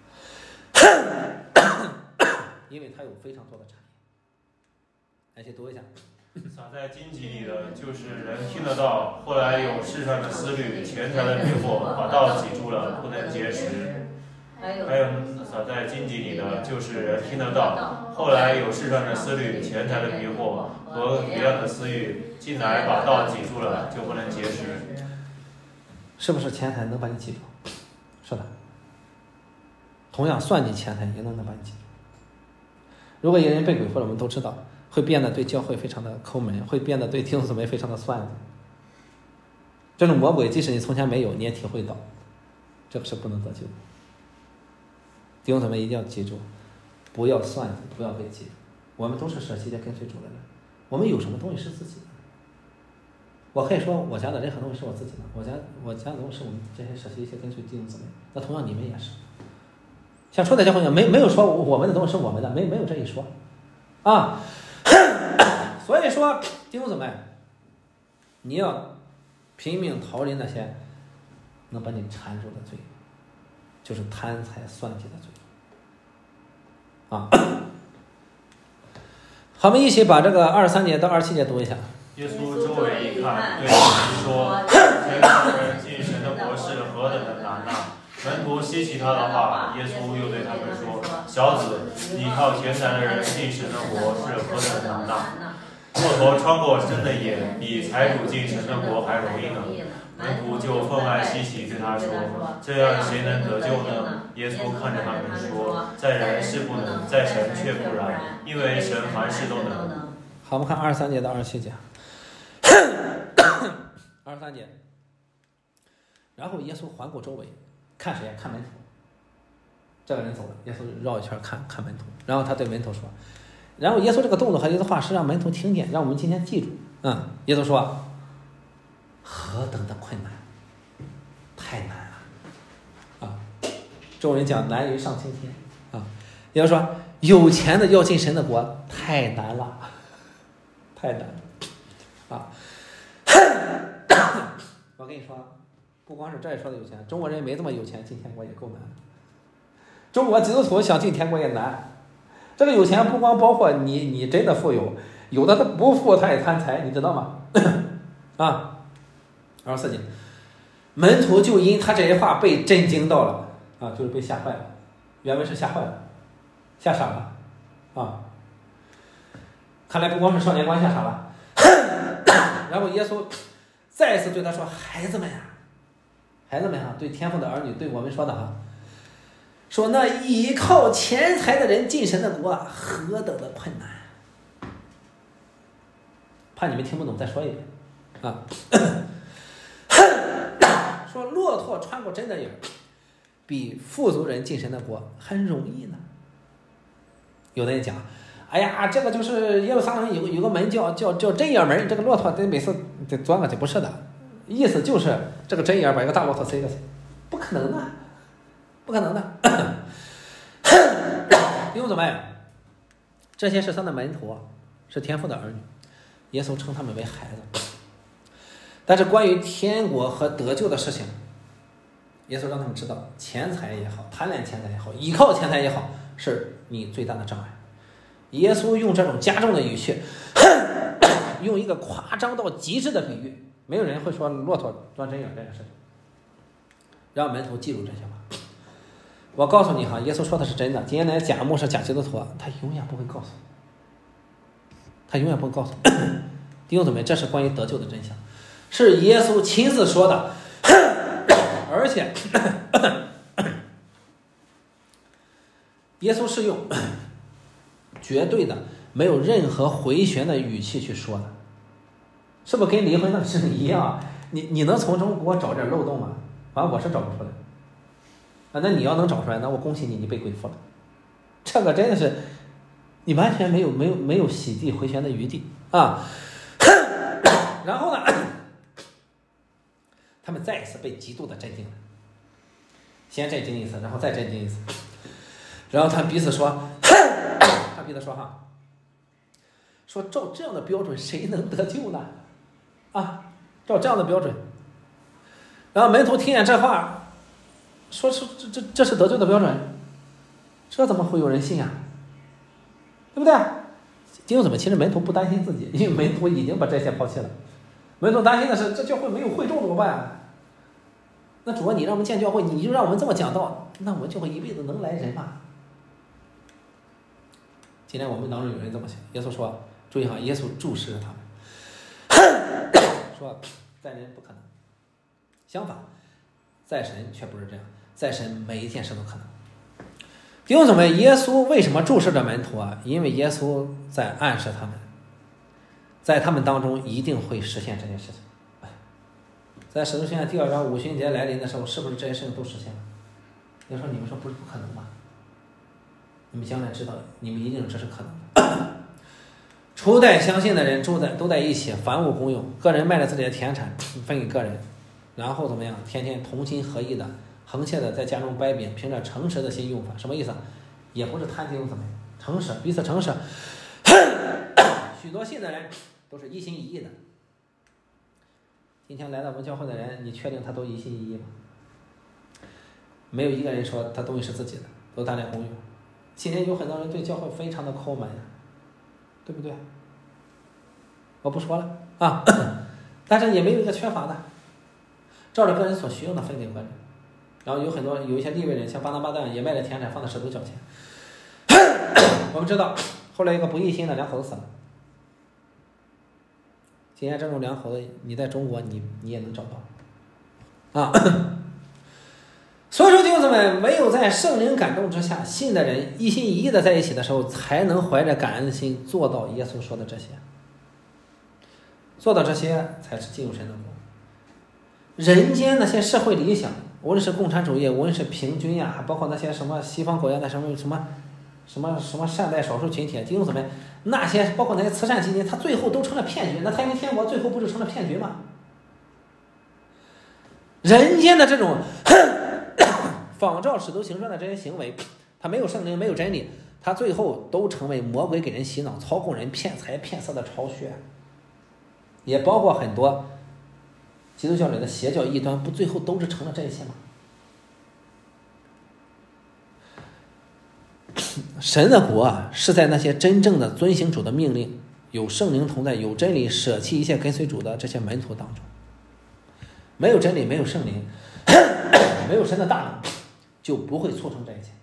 了，因为他有非常多的产业。来，去读一下。 撒在荆棘里的，就是人听得到，后来有世上的思虑、钱财的迷惑，把道挤住了，不能结实。还有撒在荆棘里的，就是人听得到，后来有世上的思虑、钱财的迷惑和别样的私欲进来，把道挤住了，就不能结实。 是不是钱财能把你记住？是的。同样，算计钱财也能把你记住。如果一个人被鬼附了，我们都知道会变得对教会非常的抠门，会变得对弟兄姊妹非常的算计。这种魔鬼，即使你从前没有，你也体会到，这个是不能得救的。弟兄姊妹一定要记住，不要算计，不要被记住。我们都是舍弃的跟随主的人，我们有什么东西是自己的？我可以说我家的任何东西是我自己的，我家的东西是我们这些舍弃一些跟随弟兄姊妹。那同样你们也是，像初代教会一样，没有说我们的东西是我们的，没有这一说啊。所以说弟兄姊妹，你要拼命逃离那些能把你缠住的罪，就是贪财算计的罪啊。好，我们一起把这个23节到27节读一下。 耶稣周围一看，对门徒说：“天上的人进神的国是何等的难啊！”门徒稀奇他的话，耶稣又对他们说：“小子，你靠钱财的人进神的国是何等的难啊！骆驼穿过针的眼，比财主进神的国还容易呢。”门徒就分外稀奇，对他说：“这样谁能得救呢？”耶稣看着他们说：“在人是不能，在神却不然，因为神凡事都能。” 好，我们看23节到27节。23节，然后耶稣环顾周围，看谁？看门徒。这个人走了，耶稣绕一圈看门徒，然后他对门徒说，然后耶稣这个动作和耶稣话是让门徒听见，让我们今天记住。耶稣说，何等的困难，太难了啊！众人讲难于上青天啊。耶稣说，有钱的要进神的国，太难了，太难了啊！我跟你说，不光是这里说的有钱，中国人没这么有钱，进天国也够难。中国基督徒想进天国也难。这个有钱不光包括你真的富有，有的他不富他也贪财，你知道吗？啊，24节，门徒就因他这些话被震惊到了啊，就是被吓坏了。原文是吓坏了，吓傻了啊！看来不光是少年官吓傻了。然后耶稣再次对他说：“孩子们呀，孩子们啊，对天父的儿女，对我们说的哈，说那依靠钱财的人进神的国，何等的困难！怕你们听不懂，再说一遍啊。说骆驼穿过针的眼，比富足人进神的国很容易呢。有的人讲，哎呀，这个就是耶路撒冷有个门叫针眼门，这个骆驼得每次得钻过去，不是的，意思就是这个针眼把一个大骆驼塞过去，不可能的，不可能的。弟兄姊妹，这些是他的门徒，是天父的儿女，耶稣称他们为孩子。但是关于天国和得救的事情，耶稣让他们知道，钱财也好，贪恋钱财也好，依靠钱财也好，是你最大的障碍。耶稣用这种加重的语气，用一个夸张到极致的比喻，没有人会说骆驼钻针眼这件事情，让门徒记住这些话。我告诉你哈，耶稣说的是真的。今天的假牧师、假基督徒，他永远不会告诉你，他永远不会告诉你。弟兄姊妹，这是关于得救的真相，是耶稣亲自说的，而且耶稣是用绝对的、没有任何回旋的语气去说的，是不是跟离婚的事情一样？你能从中给我找点漏洞吗？反正我是找不出来。那你要能找出来，那我恭喜你，你被鬼附了。 这个真的是你完全没有洗地回旋的余地啊。然后呢，他们再一次被极度的震惊了，先震惊一次，然后再震惊一次，然后他彼此说，说照这样的标准谁能得救呢？啊，照这样的标准。然后门徒听见这话，说这是得救的标准，这怎么会有人信呀？对不对？弟兄姊妹，其实门徒不担心自己，因为门徒已经把这些抛弃了。门徒担心的是这教会没有会众怎么办啊？那主啊，你让我们建教会，你就让我们这么讲道，那我们教会一辈子能来人吗？今天我们当中有人这么想，耶稣说，注意哈，耶稣注视着他们，说在人不可能，相反，在神却不是这样，在神每一件事都可能。弟兄姊妹，耶稣为什么注视着门徒啊？因为耶稣在暗示他们，在他们当中一定会实现这件事情。在使徒行传第2章五旬节来临的时候，是不是这些事情都实现了？你说不是不可能吗？你们将来知道，你们一定这是可能的。初代相信的人都在一起，凡物公用，个人卖了自己的田产分给个人，然后怎么样？天天同心合意的，恒切的在家中掰饼，凭着诚实的心用饭。什么意思？也不是贪弟兄姊妹，诚实，彼此诚实。许多信的人都是一心一意的。今天来到我们教会的人，你确定他都一心一意吗？没有一个人说他东西是自己的，都大家公用。今天有很多人对教会非常的抠门，对不对？我不说了啊，但是也没有一个缺乏的，照着个人所需用的分给个人。然后有一些利未人，像巴拿巴旦也卖了田产放在使徒脚前。我们知道后来一个不义心的两口子死了。今天这种两口子，你在中国你也能找到啊。所以说弟兄姊妹，唯有在圣灵感动之下，信的人一心一意的在一起的时候，才能怀着感恩的心做到耶稣说的这些，做到这些才是进入神的国。人间那些社会理想，无论是共产主义，无论是平均呀，还包括那些什么西方国家的什么善待少数群体，弟兄姊妹，那些包括那些慈善基金，它最后都成了骗局。那太平天国最后不是成了骗局吗？人间的这种仿照使徒行传的这些行为，它没有圣灵，没有真理，它最后都成为魔鬼给人洗脑、操控人、骗财骗色的巢穴。也包括很多基督教里的邪教异端，不最后都是成了这一切吗？神的国啊，是在那些真正的遵行主的命令，有圣灵同在，有真理，舍弃一切跟随主的这些门徒当中。没有真理，没有圣灵，没有神的大能，就不会促成这一切。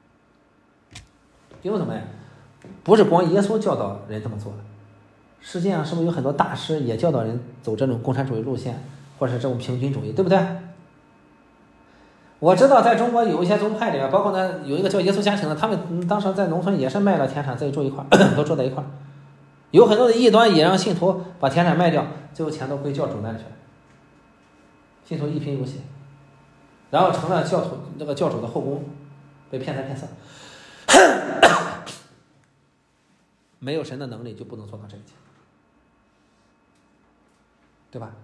因为什么呀？不是光耶稣教导人这么做的，世界上是不是有很多大师也教导人走这种共产主义路线，或者是这种平均主义，对不对？我知道在中国有一些宗派里面，包括呢有一个叫耶稣家庭的，他们当时在农村也是卖了田产，自己住一块都住在一块。有很多的异端也让信徒把田产卖掉，最后钱都归教主那里去了，信徒一贫如洗，然后成了教主的后宫，被骗财骗色。没有神的能力就不能做到这一切，对吧？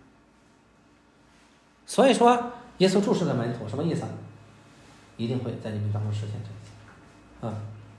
所以说耶稣注视的门徒什么意思？一定会在你们当中实现这一切。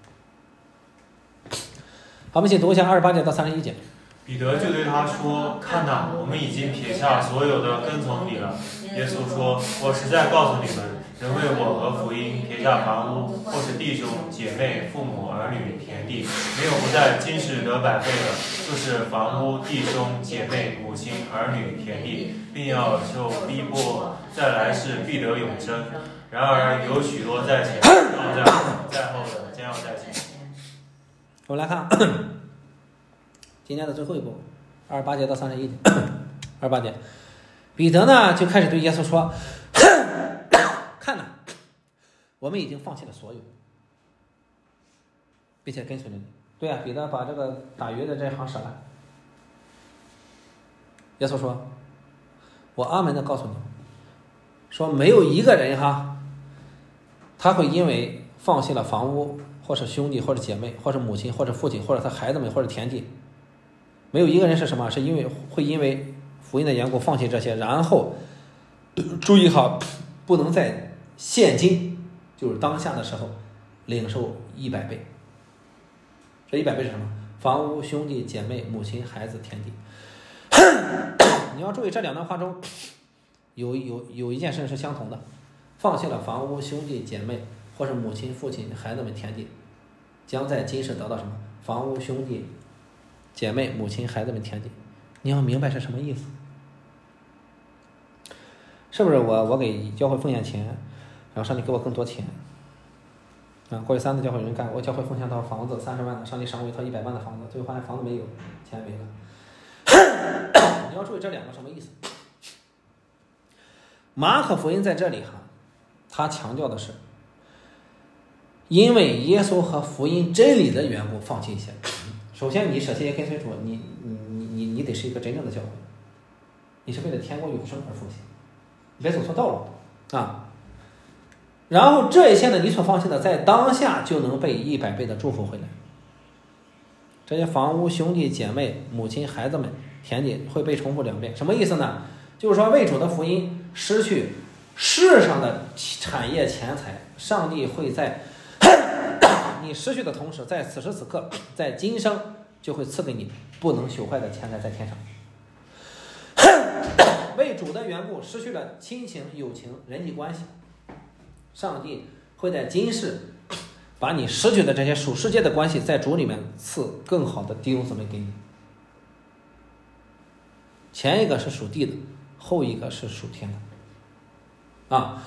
好，我们一起读一下28节到31节。 彼得就对他说：“看哪，我们已经撇下所有的跟从你了。”耶稣说：“我实在告诉你们，人为我和福音撇下房屋，或是弟兄姐妹、父母儿女、田地，没有不在今世得100倍的，就是房屋、弟兄姐妹、母亲、儿女、田地，并要受逼迫，再来世必得永生。然而有许多在前，在后的将要在前。” 我们来看今天的最后一步，28节到31节。28节，彼得呢就开始对耶稣说：“看哪，我们已经放弃了所有，并且跟随了你。”对啊，彼得把这个打鱼的这行舍了。耶稣说：“我阿门的告诉你，说没有一个人他会因为放弃了房屋，或是兄弟，或者姐妹，或者母亲，或者父亲，或者他孩子们，或者田地，没有一个人是什么？是因为福音的缘故放弃这些，然后注意好，不能在现今就是当下的时候领受100倍。这100倍是什么？房屋、兄弟、姐妹、母亲、孩子、田地。你要注意这两段话中有一件事是相同的，放弃了房屋、兄弟、姐妹，或是母亲、父亲、孩子们、田地，将在今世得到什么？房屋、兄弟、姐妹、母亲、孩子们、田地。你要明白是什么意思，是不是我给教会奉献钱，然后上帝给我更多钱啊？过去3次教会有人干，我教会奉献套房子30万的，上帝赏我一套100万的房子，最后发现房子没有，钱没了。你要注意这两个什么意思？马可福音在这里他强调的是，因为耶稣和福音真理的缘故放弃一些。首先你舍弃跟随主，你得是一个真正的教会，你是为了天国永生而奉献，你别走错道路啊。然后这一切呢，你所放弃的在当下就能被100倍的祝福回来。这些房屋、兄弟姐妹、母亲、孩子们、田地会被重复2遍。什么意思呢？就是说为主的福音失去世上的产业钱财，上帝会在你失去的同时，在此时此刻，在今生就会赐给你不能朽坏的钱财在天上。为主的缘故失去了亲情、友情、人际关系，上帝会在今世把你失去的这些属世界的关系，在主里面赐更好的弟兄姊妹给你。前一个是属地的，后一个是属天的啊。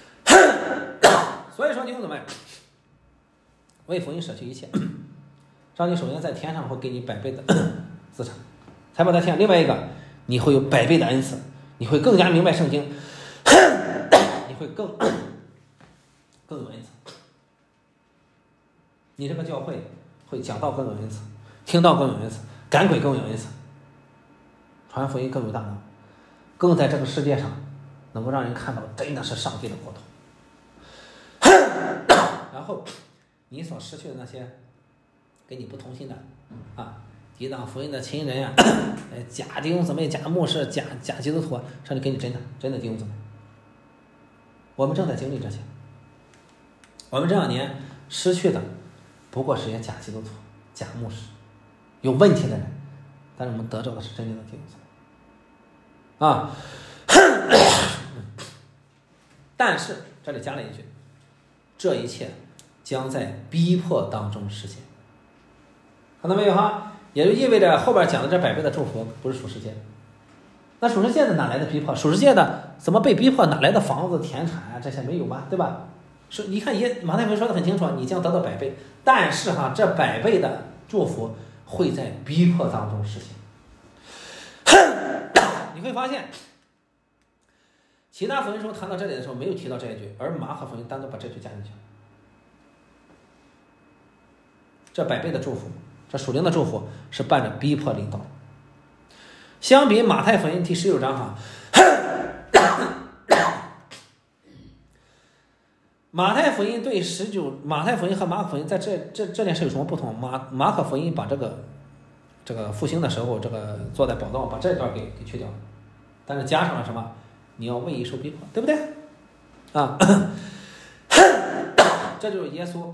所以说弟兄姊妹，为福音舍去一切，上帝首先在天上会给你100倍的资产，财宝在天。另外一个，你会有100倍的恩赐，你会更加明白圣经，你会更有恩赐。你这个教会会讲道更有恩赐，听道更有恩赐，赶鬼更有恩赐，传福音更有大能，更在这个世界上能够让人看到真的是上帝的国度。然后你所失去的那些跟你不同心的抵挡福音的亲人假弟兄姊妹、假牧师、假基督徒，上帝给你真的弟兄姊妹。我们正在经历这些，我们这2年失去的不过是些假基督徒、假牧师、有问题的人，但是我们得着的是真正的弟兄姊妹但是这里加了一句，这一切将在逼迫当中实现。看到没有也就意味着后边讲的这100倍的祝福不是属世界的。那属世界的哪来的逼迫？属世界的怎么被逼迫？哪来的房子、田产这些没有吧？对吧？是你看马太福音说的很清楚，你将得到100倍。但是这100倍的祝福会在逼迫当中实现。你会发现其他福音书谈到这里的时候没有提到这一句，而马可福音单独把这句加进去。这100倍的祝福，这属灵的祝福是伴着逼迫领导。相比马太福音第16章马太福音和马可福音在这件事有什么不同？马可福音把这个复兴的时候，这个坐在宝座把这段给去掉了，但是加上了什么？你要为义受逼迫，对不对这就是耶稣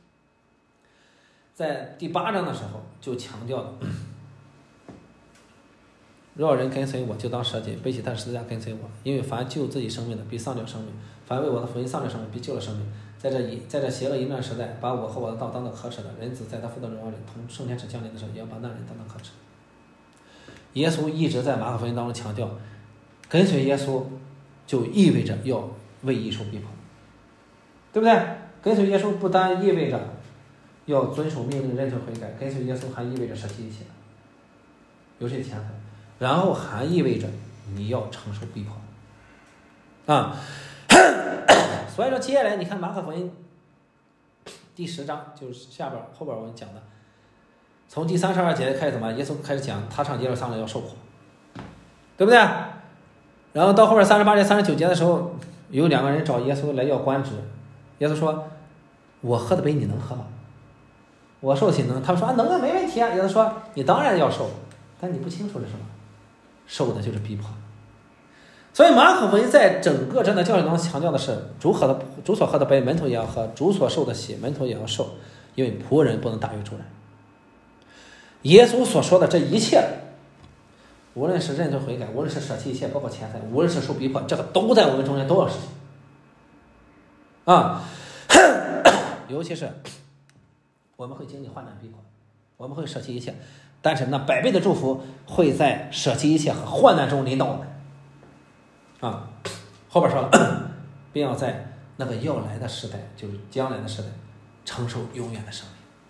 在第8章的时候就强调的，若人跟随我，就当舍己，背起他的十字架跟随我。因为凡救自己生命的，必丧掉生命；凡为我的福音丧掉生命，必救了生命。在这邪恶淫乱时代，把我和我的道当作可耻的，人子在他父的荣耀里同圣天使降临的时候，也要把那人当作可耻。耶稣一直在马可福音当中强调，跟随耶稣就意味着要为义受逼迫，对不对？跟随耶稣不单意味着要遵守命令、认罪悔改，跟随耶稣还意味着舍弃一切，尤其钱财，然后还意味着你要承受逼迫所以说接下来你看马可福音第10章，就是后边我们讲的，从第32节开始怎么，耶稣开始讲他上耶路撒冷要受苦，对不对？然后到后边38节、39节的时候，有2个人找耶稣来要官职，耶稣说我喝的杯你能喝吗？我受洗能？他们说能啊，没问题啊。有的说你当然要受，但你不清楚是什么，受的就是逼迫。所以马可福音在整个这样的教训中强调的是，主所喝的杯，门徒也要喝；主所受的洗，门徒也要受，因为仆人不能大于主人。耶稣所说的这一切，无论是认罪悔改，无论是舍弃一切，包括钱财，无论是受逼迫，这个都在我们中间都要实行啊。尤其是我们会经历患难逼迫，我们会舍弃一切，但是那百倍的祝福会在舍弃一切和患难中临到我们啊。后边说了，并要在那个要来的时代，就是将来的时代，承受永远的生命。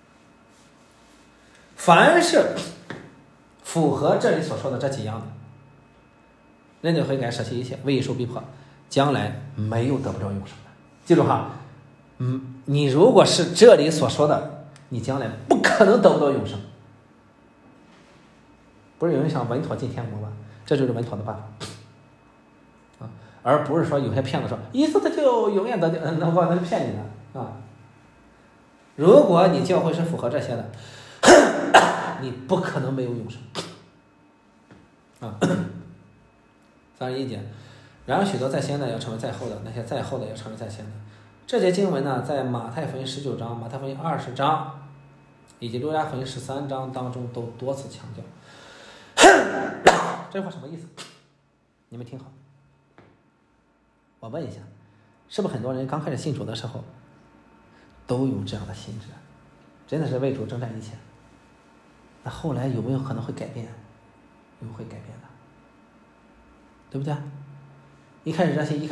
凡是符合这里所说的这几样的，认罪悔改，舍弃一切，为义受逼迫，将来没有得不着永生的。记住哈，你如果是这里所说的，你将来不可能得不到永生。不是有人想稳妥进天国吗？这就是稳妥的办法啊，而不是说有些骗子说耶稣他就永远得救，那是骗你的啊。如果你教会是符合这些的，你不可能没有永生啊。31节，然而许多在先的要成为在后的，那些在后的要成为在先的。这节经文呢，在马太福音19章、马太福音20章以及路加福音13章当中都多次强调。这话什么意思？你们听好。我问一下，是不是很多人刚开始信主的时候都有这样的心智，真的是为主征战一切？那后来有没有可能会改变？有会改变的，对不对？一开始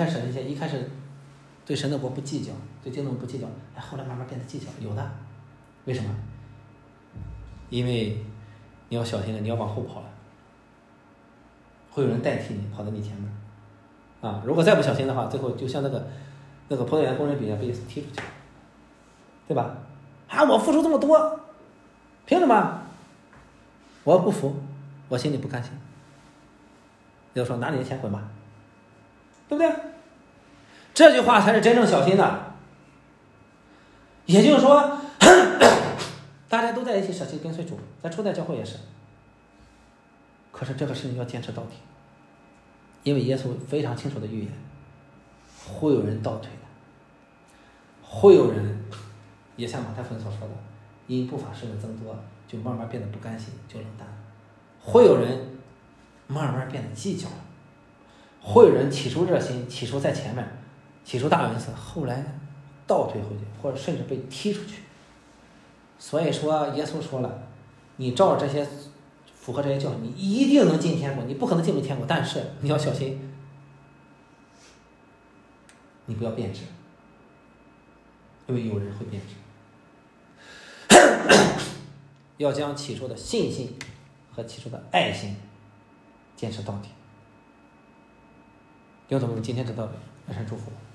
对神的国不计较，对经纶不计较，后来慢慢变得计较，有的。为什么？因为你要小心了，你要往后跑了，会有人代替你跑在你前面啊！如果再不小心的话，最后就像那个葡萄园工人比被踢出去，对吧？啊，我付出这么多，凭什么？我不服，我心里不甘心。就说拿你的钱滚吧，对不对？这句话才是真正小心的。也就是说，大家都在一起舍弃跟随主，在初代教会也是。可是这个事情要坚持到底，因为耶稣非常清楚的预言，会有人倒退的，会有人也像马太福音所说的，因不法事的增多，就慢慢变得不甘心，就冷淡了。会有人慢慢变得计较了，会有人起初热心，起初在前面，起初大恩赐，后来倒退回去，或者甚至被踢出去。所以说耶稣说了，你照着这些符合这些教训，你一定能进天国，你不可能进不天国，但是你要小心，你不要变质，因为有人会变质。要将起初的信心和起初的爱心坚持到底。有怎么今天知道的，愿神祝福。